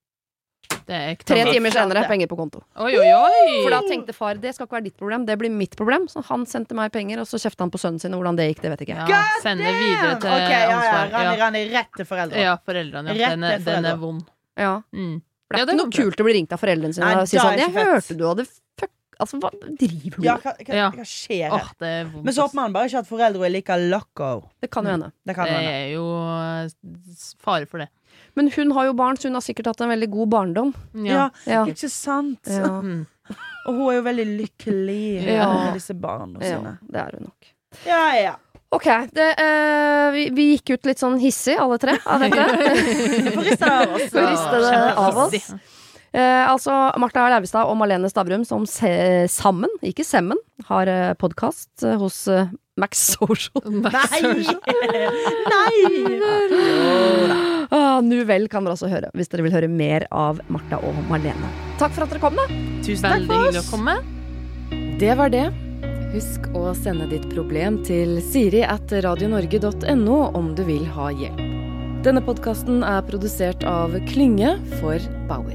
Det er ikke Tre noe- timer senere, penger på konto. Oi, oi, oi! For da tenkte far, det skal ikke være ditt problem, det blir mitt problem. Så han sendte meg penger, og så kjeftet han på sønnen sin, og hvordan det gikk, det vet ikke jeg. Ja, sende videre til Ok, ja, ja, ansvar. Randi, Ja. Randi, rett til foreldre. Ja, foreldrene. Ja. Rett Den, er, til den er foreldre. vond. Ja. Mm. For det er Ja, det ikke går noe bra. kult å bli ringt av foreldrene sine Nei, og si det er sånn, jeg ikke fett. hørte du hadde fuck, altså hva driver du Ja, med? hva, hva, Ja. hva skjer Åh, her? det er vondt. Men så håper man bare ikke at foreldre er like loco. Det kan jo hende. Det kan Det hende. er jo eh, s- fare for det. Men hun har jo barn, så hun har sikkert hatt en veldig god barndom. Ja, Ja. ikke sant? Ja, Mm. Og hun er jo veldig lykkelig Ja. med disse barna ja sine. det er hun nok. Ja, ja. Ok, det, eh, vi, vi gikk ut litt sånn hissig, alle tre, av dette. Det får riste det av oss. Får riste det av oss. Kjempehissig. Eh, altså Martha Leivestad og Malene Stavrum som se, sammen, ikke semmen, har eh, podcast eh, hos eh, Max Social. Nei! Nei! Ah, nu vel kan dere også høre, hvis dere vil høre mer av Martha og Malene. Takk for at dere kom, da. Tusen takk Veldig for hyggelig å oss. komme. Det var det. Husk å sende ditt problem til siri at radionorge punktum no om du vil ha hjelp. Denne podkasten er produsert av Klynge for Bauer.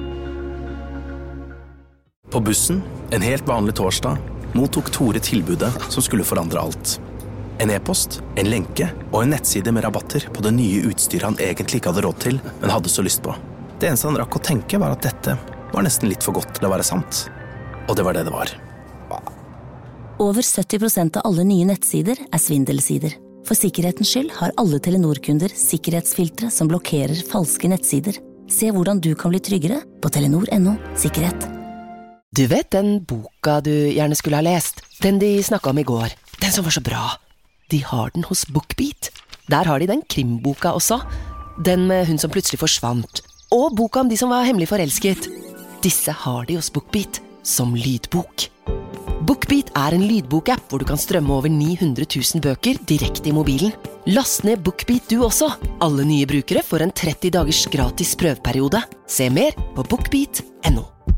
På bussen, en helt vanlig torsdag, mottok Tore tilbudet som skulle forandre alt. En e-post, en lenke og en nettside med rabatter på det nye utstyret han egentlig ikke hadde råd til, men hadde så lyst på. Det eneste han rakk å tenke var at dette var nesten litt for godt til å være sant. Og det var det det var. Over sytti prosent av alle nye nettsider er svindelsider. For sikkerhetens skyld har alle Telenor-kunder sikkerhetsfiltre som blokkerer falske nettsider. Se hvordan du kan bli tryggere på telenor punktum no sikkerhet. Du vet den boka du gjerne skulle ha lest? Den de snakket om i går. Den som var så bra. De har den hos BookBeat. Der har de den krimboka også. Den med hun som plutselig forsvant. Og boka om de som var hemmelig forelsket. Disse har de hos BookBeat som lydbok. BookBeat er en lydbok-app hvor du kan strømme over ni hundre tusen bøker direkte i mobilen. Last ned BookBeat du også. Alle nye brukere får en tretti dagers gratis prøveperiode. Se mer på bookbeat punktum no.